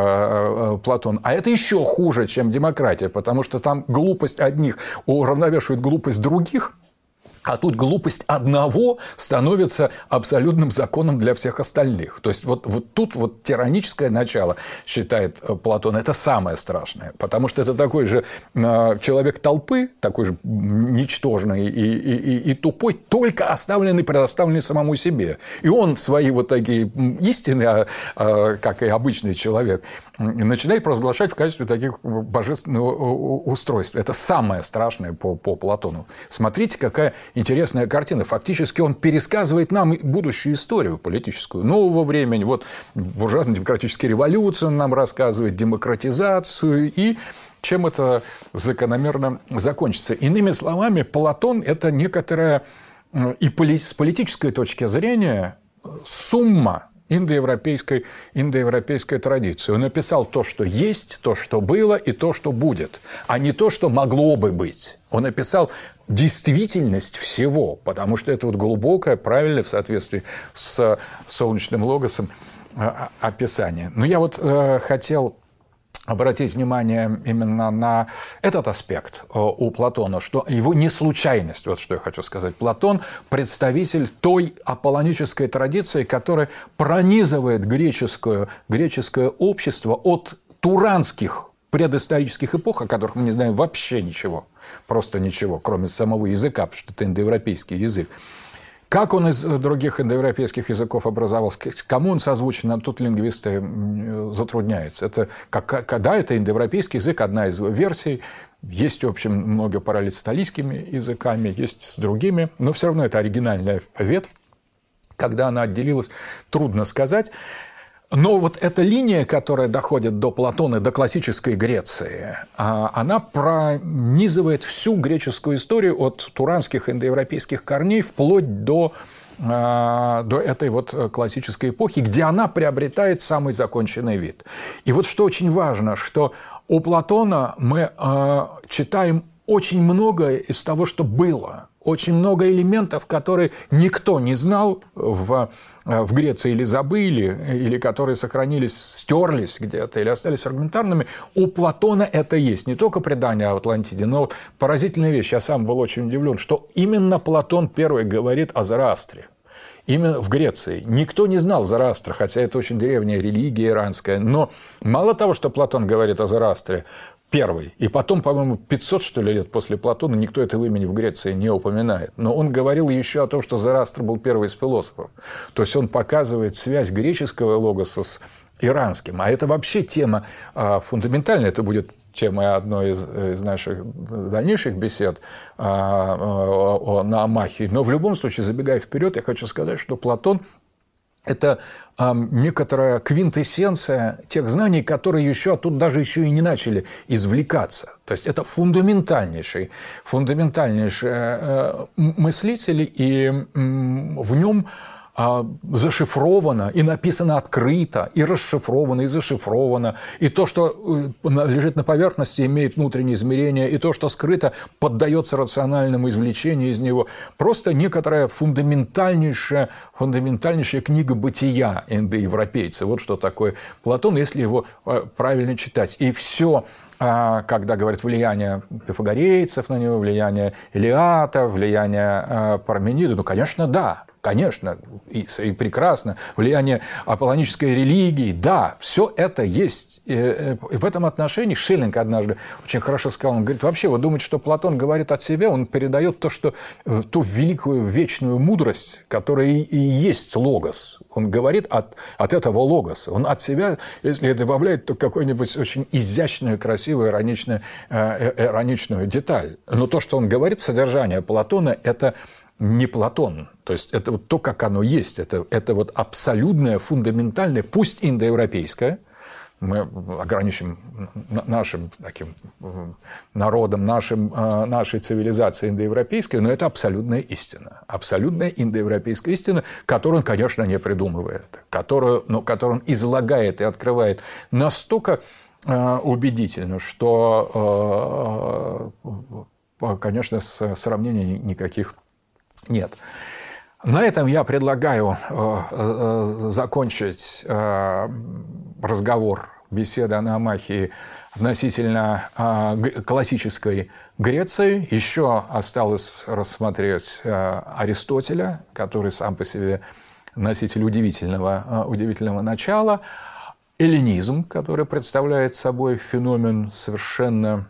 э, Платон. А это еще хуже, чем демократия, потому что там глупость одних уравновешивает глупость других. А тут глупость одного становится абсолютным законом для всех остальных. То есть, вот, вот тут вот тираническое начало, считает Платон, это самое страшное. Потому что это такой же человек толпы, такой же ничтожный и, и, и, и тупой, только оставленный, предоставленный самому себе. И он свои вот такие истины, как и обычный человек, начинает провозглашать в качестве таких божественного устройства. Это самое страшное по, по Платону. Смотрите, какая интересная картина. Фактически он пересказывает нам будущую историю политическую нового времени. Вот буржуазно-демократические революции он нам рассказывает, демократизацию и чем это закономерно закончится. Иными словами, Платон – это некоторая и с политической точки зрения сумма индоевропейской, индоевропейской традиции. Он написал то, что есть, то, что было, и то, что будет, а не то, что могло бы быть. Он написал действительность всего, потому что это вот глубокое, правильное, в соответствии с солнечным логосом описание. Но я вот э, хотел обратить внимание именно на этот аспект у Платона, что его не случайность, вот что я хочу сказать. Платон – представитель той аполлонической традиции, которая пронизывает греческое, греческое общество от туранских предысторических эпох, о которых мы не знаем вообще ничего, просто ничего, кроме самого языка, потому что это индоевропейский язык. Как он из других индоевропейских языков образовался, кому он созвучен, тут лингвисты затрудняются. Это, как, когда это индоевропейский язык, одна из версий. Есть, в общем, много параллелей с италийскими языками, есть с другими, но все равно это оригинальная ветвь. Когда она отделилась, трудно сказать. Но вот эта линия, которая доходит до Платона, до классической Греции, она пронизывает всю греческую историю от туранских индоевропейских корней вплоть до, до этой вот классической эпохи, где она приобретает самый законченный вид. И вот что очень важно, что у Платона мы читаем очень многое из того, что было. Очень много элементов, которые никто не знал в, в Греции или забыли, или которые сохранились, стерлись где-то, или остались фрагментарными. У Платона это есть. Не только предание о Атлантиде, но поразительная вещь. Я сам был очень удивлен, что именно Платон первый говорит о Зороастре. Именно в Греции. Никто не знал Зороастра, хотя это очень древняя религия иранская. Но мало того, что Платон говорит о Зороастре, первый. И потом, по-моему, пятьсот, что ли, лет после Платона никто этого имени в Греции не упоминает. Но он говорил еще о том, что Зороастр был первый из философов. То есть он показывает связь греческого логоса с иранским. А это вообще тема фундаментальная. Это будет темой одной из, из наших дальнейших бесед на Амахии. Но в любом случае, забегая вперед, я хочу сказать, что Платон – это э, некоторая квинтэссенция тех знаний, которые еще тут даже еще и не начали извлекаться. То есть это фундаментальнейший, фундаментальнейший э, мыслитель, и э, в нем э, зашифровано и написано открыто, и расшифровано, и зашифровано, и то, что лежит на поверхности, имеет внутреннее измерение, и то, что скрыто, поддается рациональному извлечению из него. Просто некоторая фундаментальнейшая, фундаментальнейшая книга бытия индоевропейца. Вот что такое Платон, если его правильно читать. И все, когда говорят влияние пифагорейцев на него, влияние Илиата, влияние Парменида, ну, конечно, да. Конечно, и, и прекрасно, влияние аполлонической религии, да, все это есть. И в этом отношении Шиллинг однажды очень хорошо сказал, он говорит, вообще, вы думаете, что Платон говорит от себя, он передает то, что, ту великую вечную мудрость, которая и, и есть логос. Он говорит от, от этого логоса. Он от себя, если добавляет, то какую-нибудь очень изящную, красивую, ироничную, ироничную деталь. Но то, что он говорит, содержание Платона, это не Платон. То есть это вот то, как оно есть. Это, это вот абсолютное, фундаментальное, пусть индоевропейское. Мы ограничим нашим таким народом, нашим, нашей цивилизацией индоевропейской, но это абсолютная истина. Абсолютная индоевропейская истина, которую он, конечно, не придумывает. Которую, но которую он излагает и открывает настолько убедительно, что, конечно, сравнений никаких нет. На этом я предлагаю закончить разговор, беседы о Амахии относительно классической Греции. Еще осталось рассмотреть Аристотеля, который сам по себе носитель удивительного, удивительного начала. Эллинизм, который представляет собой феномен совершенно,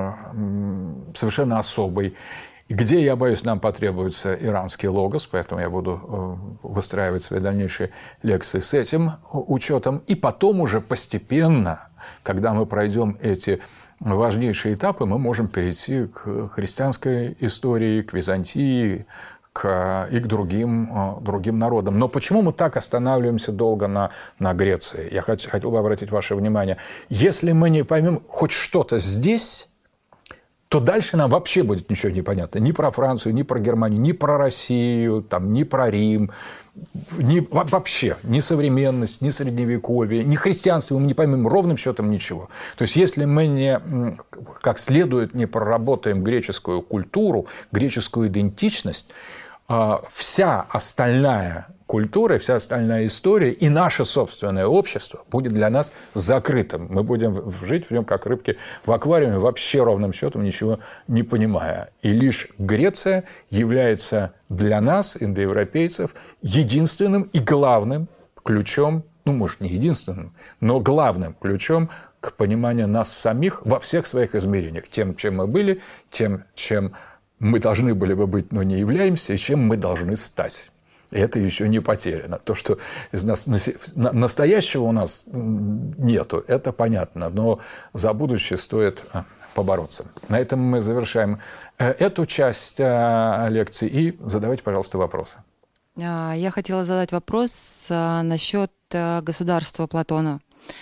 совершенно особый, где, я боюсь, нам потребуется иранский логос, поэтому я буду выстраивать свои дальнейшие лекции с этим учетом. И потом уже постепенно, когда мы пройдем эти важнейшие этапы, мы можем перейти к христианской истории, к Византии, к, и к другим, другим народам. Но почему мы так останавливаемся долго на, на Греции? Я хотел, хотел бы обратить ваше внимание. Если мы не поймем хоть что-то здесь, то дальше нам вообще будет ничего не понятно. Ни про Францию, ни про Германию, ни про Россию, там, ни про Рим. Ни, вообще ни современность, ни средневековье, ни христианство мы не поймем ровным счетом ничего. То есть, если мы не, как следует не проработаем греческую культуру, греческую идентичность, вся остальная культура, вся остальная история и наше собственное общество будет для нас закрытым. Мы будем жить в нем, как рыбки в аквариуме, вообще ровным счетом ничего не понимая. И лишь Греция является для нас, индоевропейцев, единственным и главным ключом, ну, может, не единственным, но главным ключом к пониманию нас самих во всех своих измерениях. Тем, чем мы были, тем, чем мы должны были бы быть, но не являемся, и чем мы должны стать. И это еще не потеряно. То, что из нас настоящего у нас нету, это понятно, но за будущее стоит побороться. На этом мы завершаем эту часть лекции и задавайте, пожалуйста, вопросы. Я хотела задать вопрос насчет государства Платона.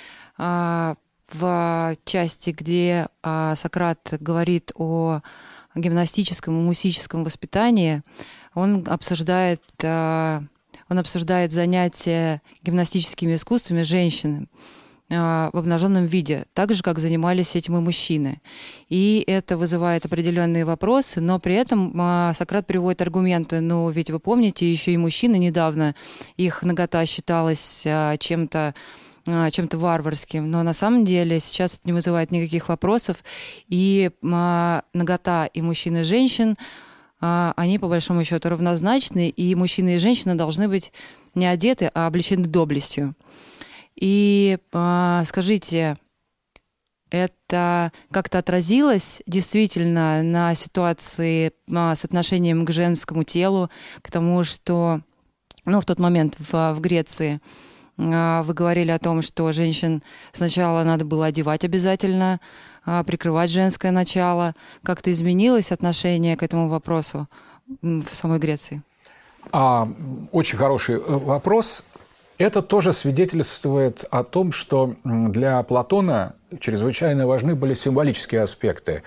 В части, где Сократ говорит о гимнастическом и мусическом воспитании, он обсуждает, он обсуждает занятия гимнастическими искусствами женщин в обнаженном виде, так же, как занимались этим и мужчины. И это вызывает определенные вопросы, но при этом Сократ приводит аргументы. Ну, ведь вы помните, еще и мужчины недавно, их нагота считалась чем-то чем-то варварским, но на самом деле сейчас это не вызывает никаких вопросов, и нагота и мужчин, и женщин, они по большому счету равнозначны, и мужчины и женщины должны быть не одеты, а облечены доблестью. И э, скажите, это как-то отразилось действительно на ситуации э, с отношением к женскому телу, к тому, что, ну, в тот момент в, в Греции э, вы говорили о том, что женщин сначала надо было одевать обязательно, э, прикрывать женское начало. Как-то изменилось отношение к этому вопросу в самой Греции? А, очень хороший вопрос. Это тоже свидетельствует о том, что для Платона чрезвычайно важны были символические аспекты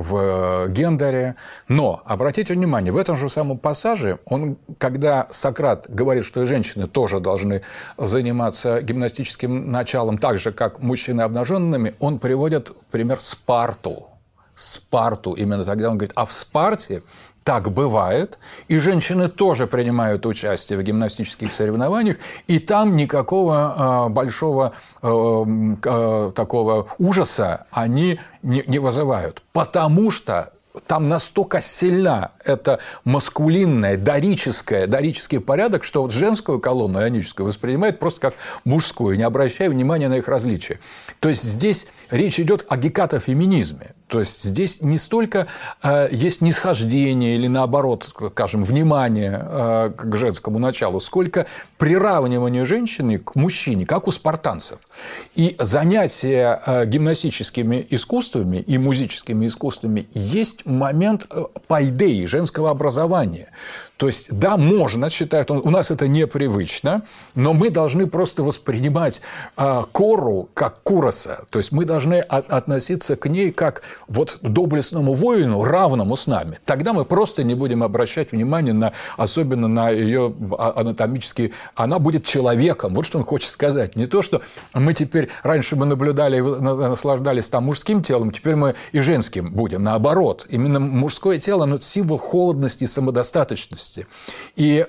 в гендере. Но, обратите внимание, в этом же самом пассаже, он, когда Сократ говорит, что и женщины тоже должны заниматься гимнастическим началом, так же, как мужчины обнаженными, он приводит пример Спарту. Спарту. Именно тогда он говорит, а в Спарте так бывает, и женщины тоже принимают участие в гимнастических соревнованиях, и там никакого э, большого э, э, такого ужаса они не, не вызывают, потому что там настолько сильна эта маскулинная, дорическая, дорический порядок, что вот женскую колонну ионическую воспринимает просто как мужскую, не обращая внимания на их различия. То есть здесь речь идет о гекатофеминизме. То есть здесь не столько э, есть нисхождение или, наоборот, скажем, внимание э, к женскому началу, сколько приравнивание женщины к мужчине, как у спартанцев. И занятия э, гимнастическими искусствами и музическими искусствами есть момент э, пайдеи, женского образования. То есть, да, можно, считает он, у нас это непривычно, но мы должны просто воспринимать э, кору как куроса. То есть, мы должны от, относиться к ней как вот доблестному воину, равному с нами. Тогда мы просто не будем обращать внимание на, особенно на ее анатомические... Она будет человеком. Вот что он хочет сказать. Не то, что мы теперь... Раньше мы наблюдали и наслаждались там мужским телом, теперь мы и женским будем. Наоборот. Именно мужское тело – это символ холодности и самодостаточности. И,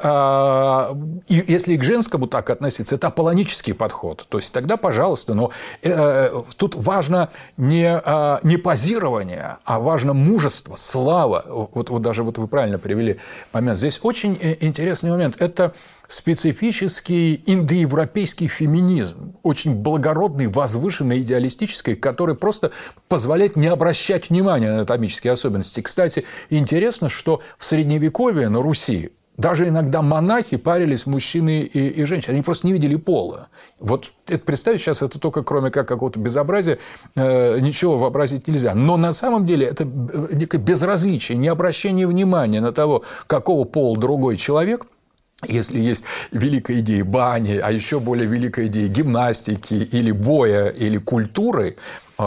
э, и если к женскому так относиться, это аполлонический подход. То есть, тогда, пожалуйста, но э, тут важно не, э, не позирование, а важно мужество, слава. Вот, вот даже вот вы правильно привели момент. Здесь очень интересный момент. Это специфический индоевропейский феминизм, очень благородный, возвышенный, идеалистический, который просто позволяет не обращать внимания на анатомические особенности. Кстати, интересно, что в Средневековье на Руси даже иногда монахи парились, мужчины и, и женщины. Они просто не видели пола. Вот это, представить сейчас, это только кроме как какого-то безобразия, э, ничего вообразить нельзя. Но на самом деле это некое безразличие, не обращение внимания на того, какого пола другой человек. Если есть великая идея бани, а еще более великая идея гимнастики или боя, или культуры,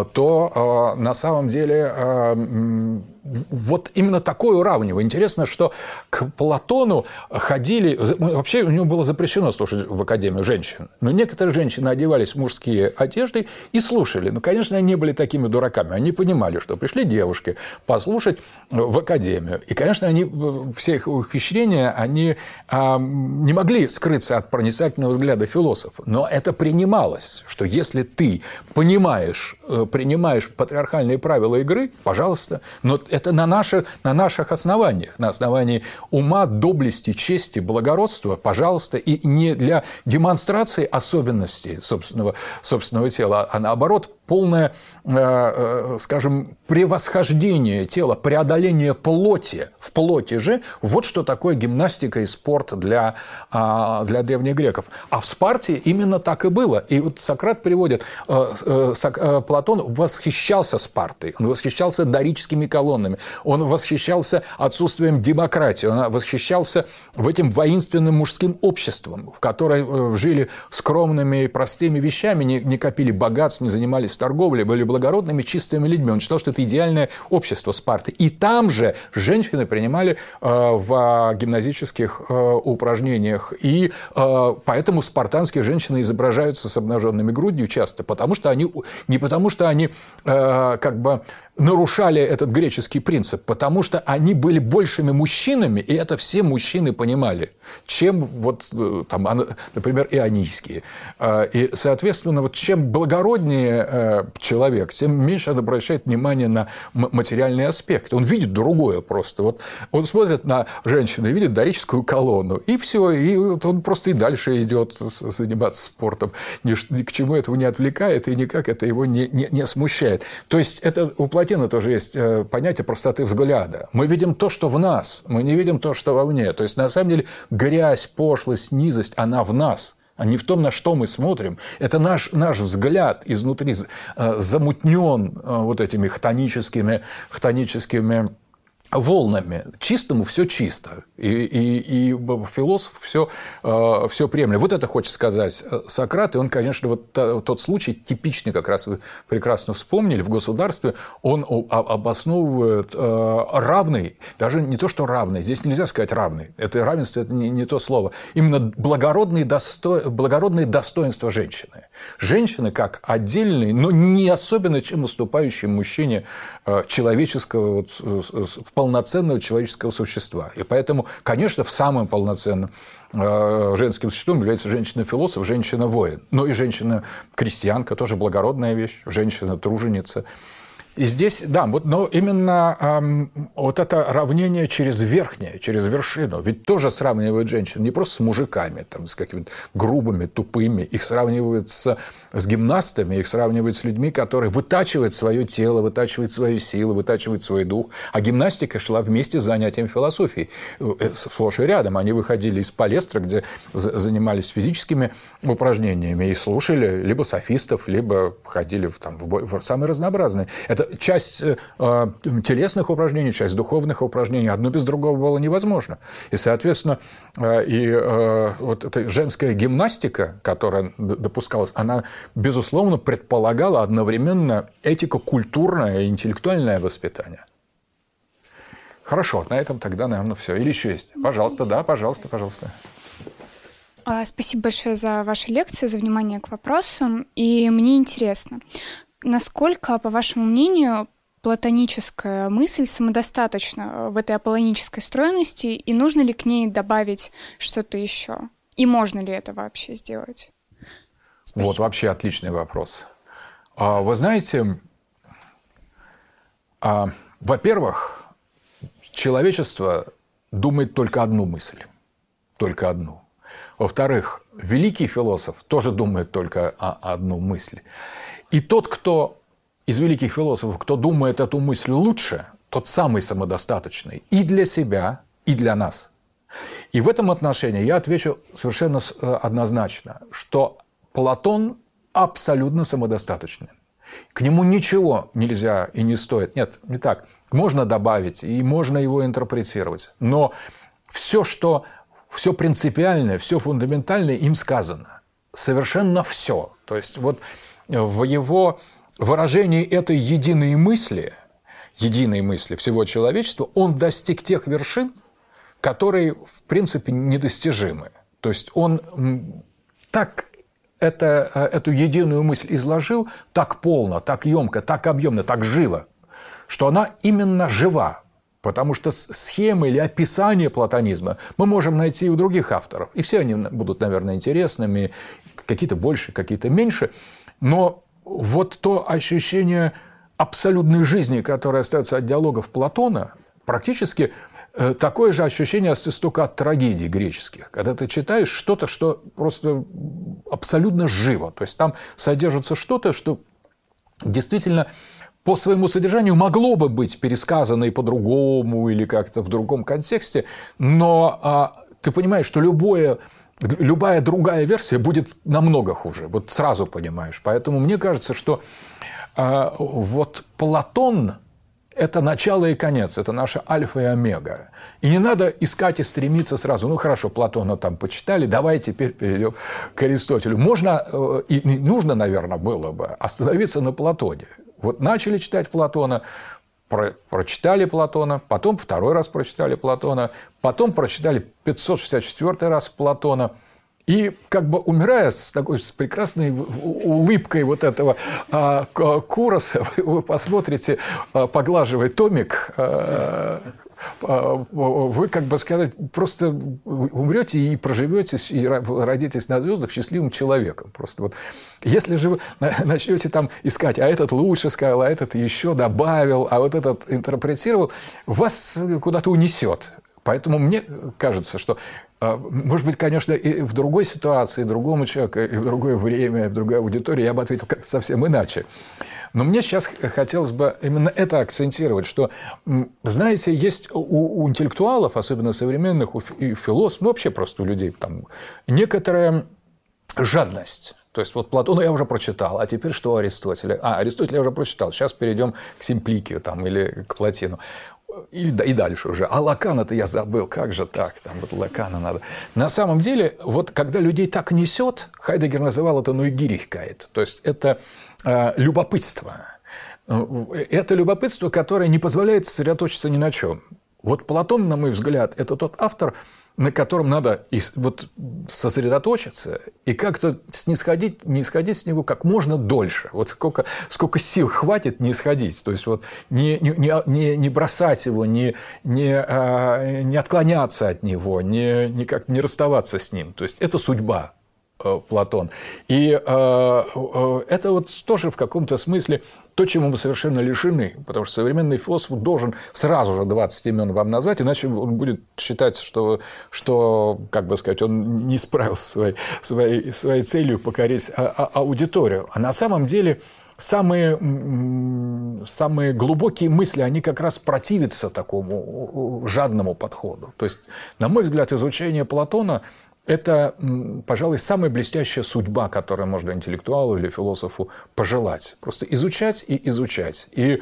то э, на самом деле э, вот именно такое уравнивание. Интересно, что к Платону ходили... Вообще у него было запрещено слушать в академию женщин. Но некоторые женщины одевались в мужские одежды и слушали. Ну, конечно, они не были такими дураками. Они понимали, что пришли девушки послушать в академию. И, конечно, они, все их ухищрения, они э, не могли скрыться от проницательного взгляда философа. Но это принималось, что если ты понимаешь... принимаешь патриархальные правила игры, пожалуйста, но это на, наши, на наших основаниях, на основании ума, доблести, чести, благородства, пожалуйста, и не для демонстрации особенностей собственного, собственного тела, а наоборот, полное, скажем, превосхождение тела, преодоление плоти в плоти же. Вот что такое гимнастика и спорт для, для древних греков. А в Спарте именно так и было. И вот Сократ приводит, Платон восхищался Спартой, он восхищался дорическими колоннами, он восхищался отсутствием демократии, он восхищался в этим воинственным мужским обществом, в котором жили скромными и простыми вещами, не, не копили богатств, не занимались торговлей, были благородными, чистыми людьми. Он считал, что это идеальное общество Спарты. И там же женщины принимали э, в гимназических э, упражнениях. И э, поэтому спартанские женщины изображаются с обнаженными грудью часто, потому что они, не потому что они э, как бы нарушали этот греческий принцип, потому что они были большими мужчинами, и это все мужчины понимали, чем, вот, там, например, ионийские. И, соответственно, вот чем благороднее человек, тем меньше он обращает внимание на материальные аспекты. Он видит другое просто. Вот он смотрит на женщину и видит дорическую колонну, и все, и он просто и дальше идет заниматься спортом. Ни к чему этого не отвлекает, и никак это его не, не, не смущает. То есть, это у Платина тоже есть понятие простоты взгляда. Мы видим то, что в нас, мы не видим то, что вовне. То есть, на самом деле, грязь, пошлость, низость, она в нас, а не в том, на что мы смотрим. Это наш, наш взгляд изнутри замутнен вот этими хтоническими, хтоническими волнами. Чистому все чисто. И, и, и философ все, все приемлет. Вот это хочет сказать Сократ. И он, конечно, вот тот случай, типичный, как раз вы прекрасно вспомнили, в государстве он обосновывает равный, даже не то, что равный, здесь нельзя сказать равный. Это равенство – это не, не то слово. Именно благородные, досто... благородные достоинства женщины. Женщины как отдельные, но не особенно чем уступающие мужчине человеческого, вот, полноценного человеческого существа. И поэтому, конечно, в самым полноценным женским существом является женщина-философ, женщина-воин. Но и женщина-крестьянка тоже благородная вещь, женщина-труженица. И здесь, да, вот, но именно эм, вот это равнение через верхнее, через вершину. Ведь тоже сравнивают женщин не просто с мужиками, там, с какими-то грубыми, тупыми. Их сравнивают с, с гимнастами, их сравнивают с людьми, которые вытачивают свое тело, вытачивают свою силу, вытачивают свой дух. А гимнастика шла вместе с занятием философией. Сплошь и рядом. Они выходили из палестра, где занимались физическими упражнениями, и слушали либо софистов, либо ходили там, в, бой, в самые разнообразные. Это часть э, телесных упражнений, часть духовных упражнений. Одно без другого было невозможно. И, соответственно, э, и э, вот эта женская гимнастика, которая допускалась, она, безусловно, предполагала одновременно этико-культурное и интеллектуальное воспитание. Хорошо, на этом тогда, наверное, все. Или еще есть? Пожалуйста, да, пожалуйста, пожалуйста. Спасибо большое за ваши лекции, за внимание к вопросам. И мне интересно, насколько, по вашему мнению, платоническая мысль самодостаточна в этой аполлонической стройности, и нужно ли к ней добавить что-то еще? И можно ли это вообще сделать? Спасибо. Вот вообще отличный вопрос. Вы знаете, во-первых, человечество думает только одну мысль, только одну. Во-вторых, великий философ тоже думает только одну мысль. И тот, кто из великих философов, кто думает эту мысль лучше, тот самый самодостаточный и для себя, и для нас. И в этом отношении я отвечу совершенно однозначно, что Платон абсолютно самодостаточный. К нему ничего нельзя и не стоит. Нет, не так. Можно добавить, и можно его интерпретировать. Но все, что, все принципиальное, все фундаментальное им сказано. Совершенно все. То есть, вот в его выражении этой единой мысли, единой мысли всего человечества, он достиг тех вершин, которые, в принципе, недостижимы. То есть, он так это, эту единую мысль изложил так полно, так емко, так объемно, так живо, что она именно жива. Потому что схемы или описания платонизма мы можем найти и у других авторов. И все они будут, наверное, интересными, какие-то больше, какие-то меньше. Но вот то ощущение абсолютной жизни, которое остается от диалогов Платона, практически такое же ощущение остается только от трагедий греческих. Когда ты читаешь что-то, что просто абсолютно живо. То есть там содержится что-то, что действительно по своему содержанию могло бы быть пересказано и по-другому, или как-то в другом контексте, но а, ты понимаешь, что любое, любая другая версия будет намного хуже. Вот сразу понимаешь. Поэтому мне кажется, что а, вот Платон – это начало и конец, это наша альфа и омега. И не надо искать и стремиться сразу. Ну, хорошо, Платона там почитали, давай теперь перейдем к Аристотелю. Можно и нужно, наверное, было бы остановиться на Платоне. Вот начали читать Платона, про, прочитали Платона, потом второй раз прочитали Платона, потом прочитали пятьсот шестьдесят четвёртый раз Платона. И как бы умирая с такой с прекрасной улыбкой вот этого а, Куроса, вы посмотрите, а, поглаживая томик, а, вы, как бы сказать, просто умрете и проживете, и родитесь на звездах счастливым человеком. Просто вот, если же вы начнете там искать, а этот лучше сказал, а этот еще добавил, а вот этот интерпретировал, вас куда-то унесет. Поэтому мне кажется, что, может быть, конечно, и в другой ситуации, другому человеку, и в другое время, и в другой аудитории я бы ответил как-то совсем иначе. Но мне сейчас хотелось бы именно это акцентировать, что, знаете, есть у, у интеллектуалов, особенно современных, у философов, ну, вообще просто у людей, там, некоторая жадность. То есть, вот Платона я уже прочитал, а теперь что Аристотеля? А, Аристотеля я уже прочитал, сейчас перейдем к Симпликию там, или к Платину. И, и дальше уже. А Лакана-то я забыл, как же так? Там вот Лакана надо. На самом деле, вот когда людей так несет, Хайдеггер называл это «нойгирихкайт», то есть это э, любопытство. Это любопытство, которое не позволяет сосредоточиться ни на чем. Вот Платон, на мой взгляд, это тот автор, на котором надо вот сосредоточиться и как-то снисходить, не сходить с него как можно дольше. Вот сколько, сколько сил хватит не сходить. То есть, вот не, не, не, не бросать его, не, не, не отклоняться от него, не, никак не расставаться с ним. То есть, это судьба. Платон. И э, э, это вот тоже в каком-то смысле то, чему мы совершенно лишены. Потому что современный философ должен сразу же двадцать имен вам назвать, иначе он будет считать, что, что как бы сказать, он не справился со своей, своей, своей целью покорить а, а, аудиторию. А на самом деле самые, самые глубокие мысли, они как раз противятся такому жадному подходу. То есть, на мой взгляд, изучение Платона – это, пожалуй, самая блестящая судьба, которую можно интеллектуалу или философу пожелать. Просто изучать и изучать. И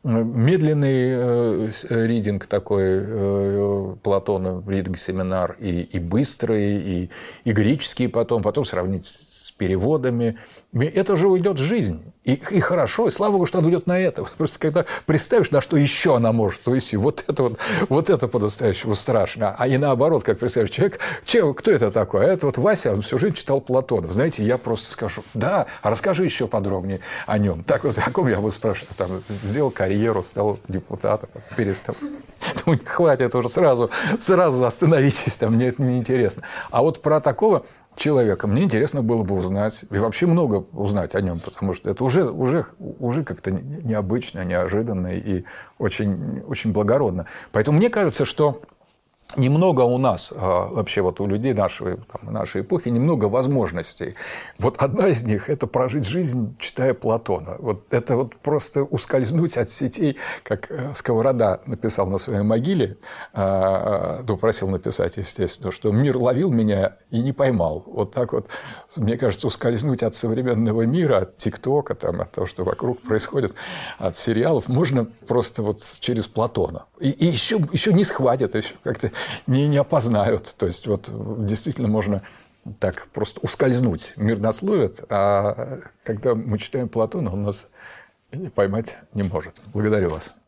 медленный ридинг такой Платона, ридинг-семинар, и, и быстрый, и, и греческий потом, потом сравнить с переводами. Это же уйдет жизнь. И, и хорошо, и слава Богу, что она уйдет на это. Просто когда представишь, на что еще она может уйти, вот это вот, вот это по-настоящему страшно. А и наоборот, как представишь, человек, человек, кто это такой? А это вот Вася, он всю жизнь читал Платона. Знаете, я просто скажу, да, а расскажи еще подробнее о нем. Так вот, о ком я буду спрашивать? Там, сделал карьеру, стал депутатом, перестал. Ну, хватит уже сразу, сразу остановитесь, там, мне это не интересно. А вот про такого человека мне интересно было бы узнать, и вообще много узнать о нем, потому что это уже, уже, уже как-то необычно, неожиданно и очень, очень благородно. Поэтому мне кажется, что немного у нас, вообще вот у людей нашей, там, нашей эпохи, немного возможностей. Вот одна из них – это прожить жизнь, читая Платона. Вот это вот просто ускользнуть от сетей, как Сковорода написал на своей могиле, ну, просил написать, естественно, что мир ловил меня и не поймал. Вот так вот, мне кажется, ускользнуть от современного мира, от ТикТока, там, от того, что вокруг происходит, от сериалов, можно просто вот через Платона. И, и еще, еще не схватят, еще как-то Не, не опознают. То есть, вот действительно можно так просто ускользнуть. Мир нас ловит, а когда мы читаем Платона, он нас поймать не может. Благодарю вас.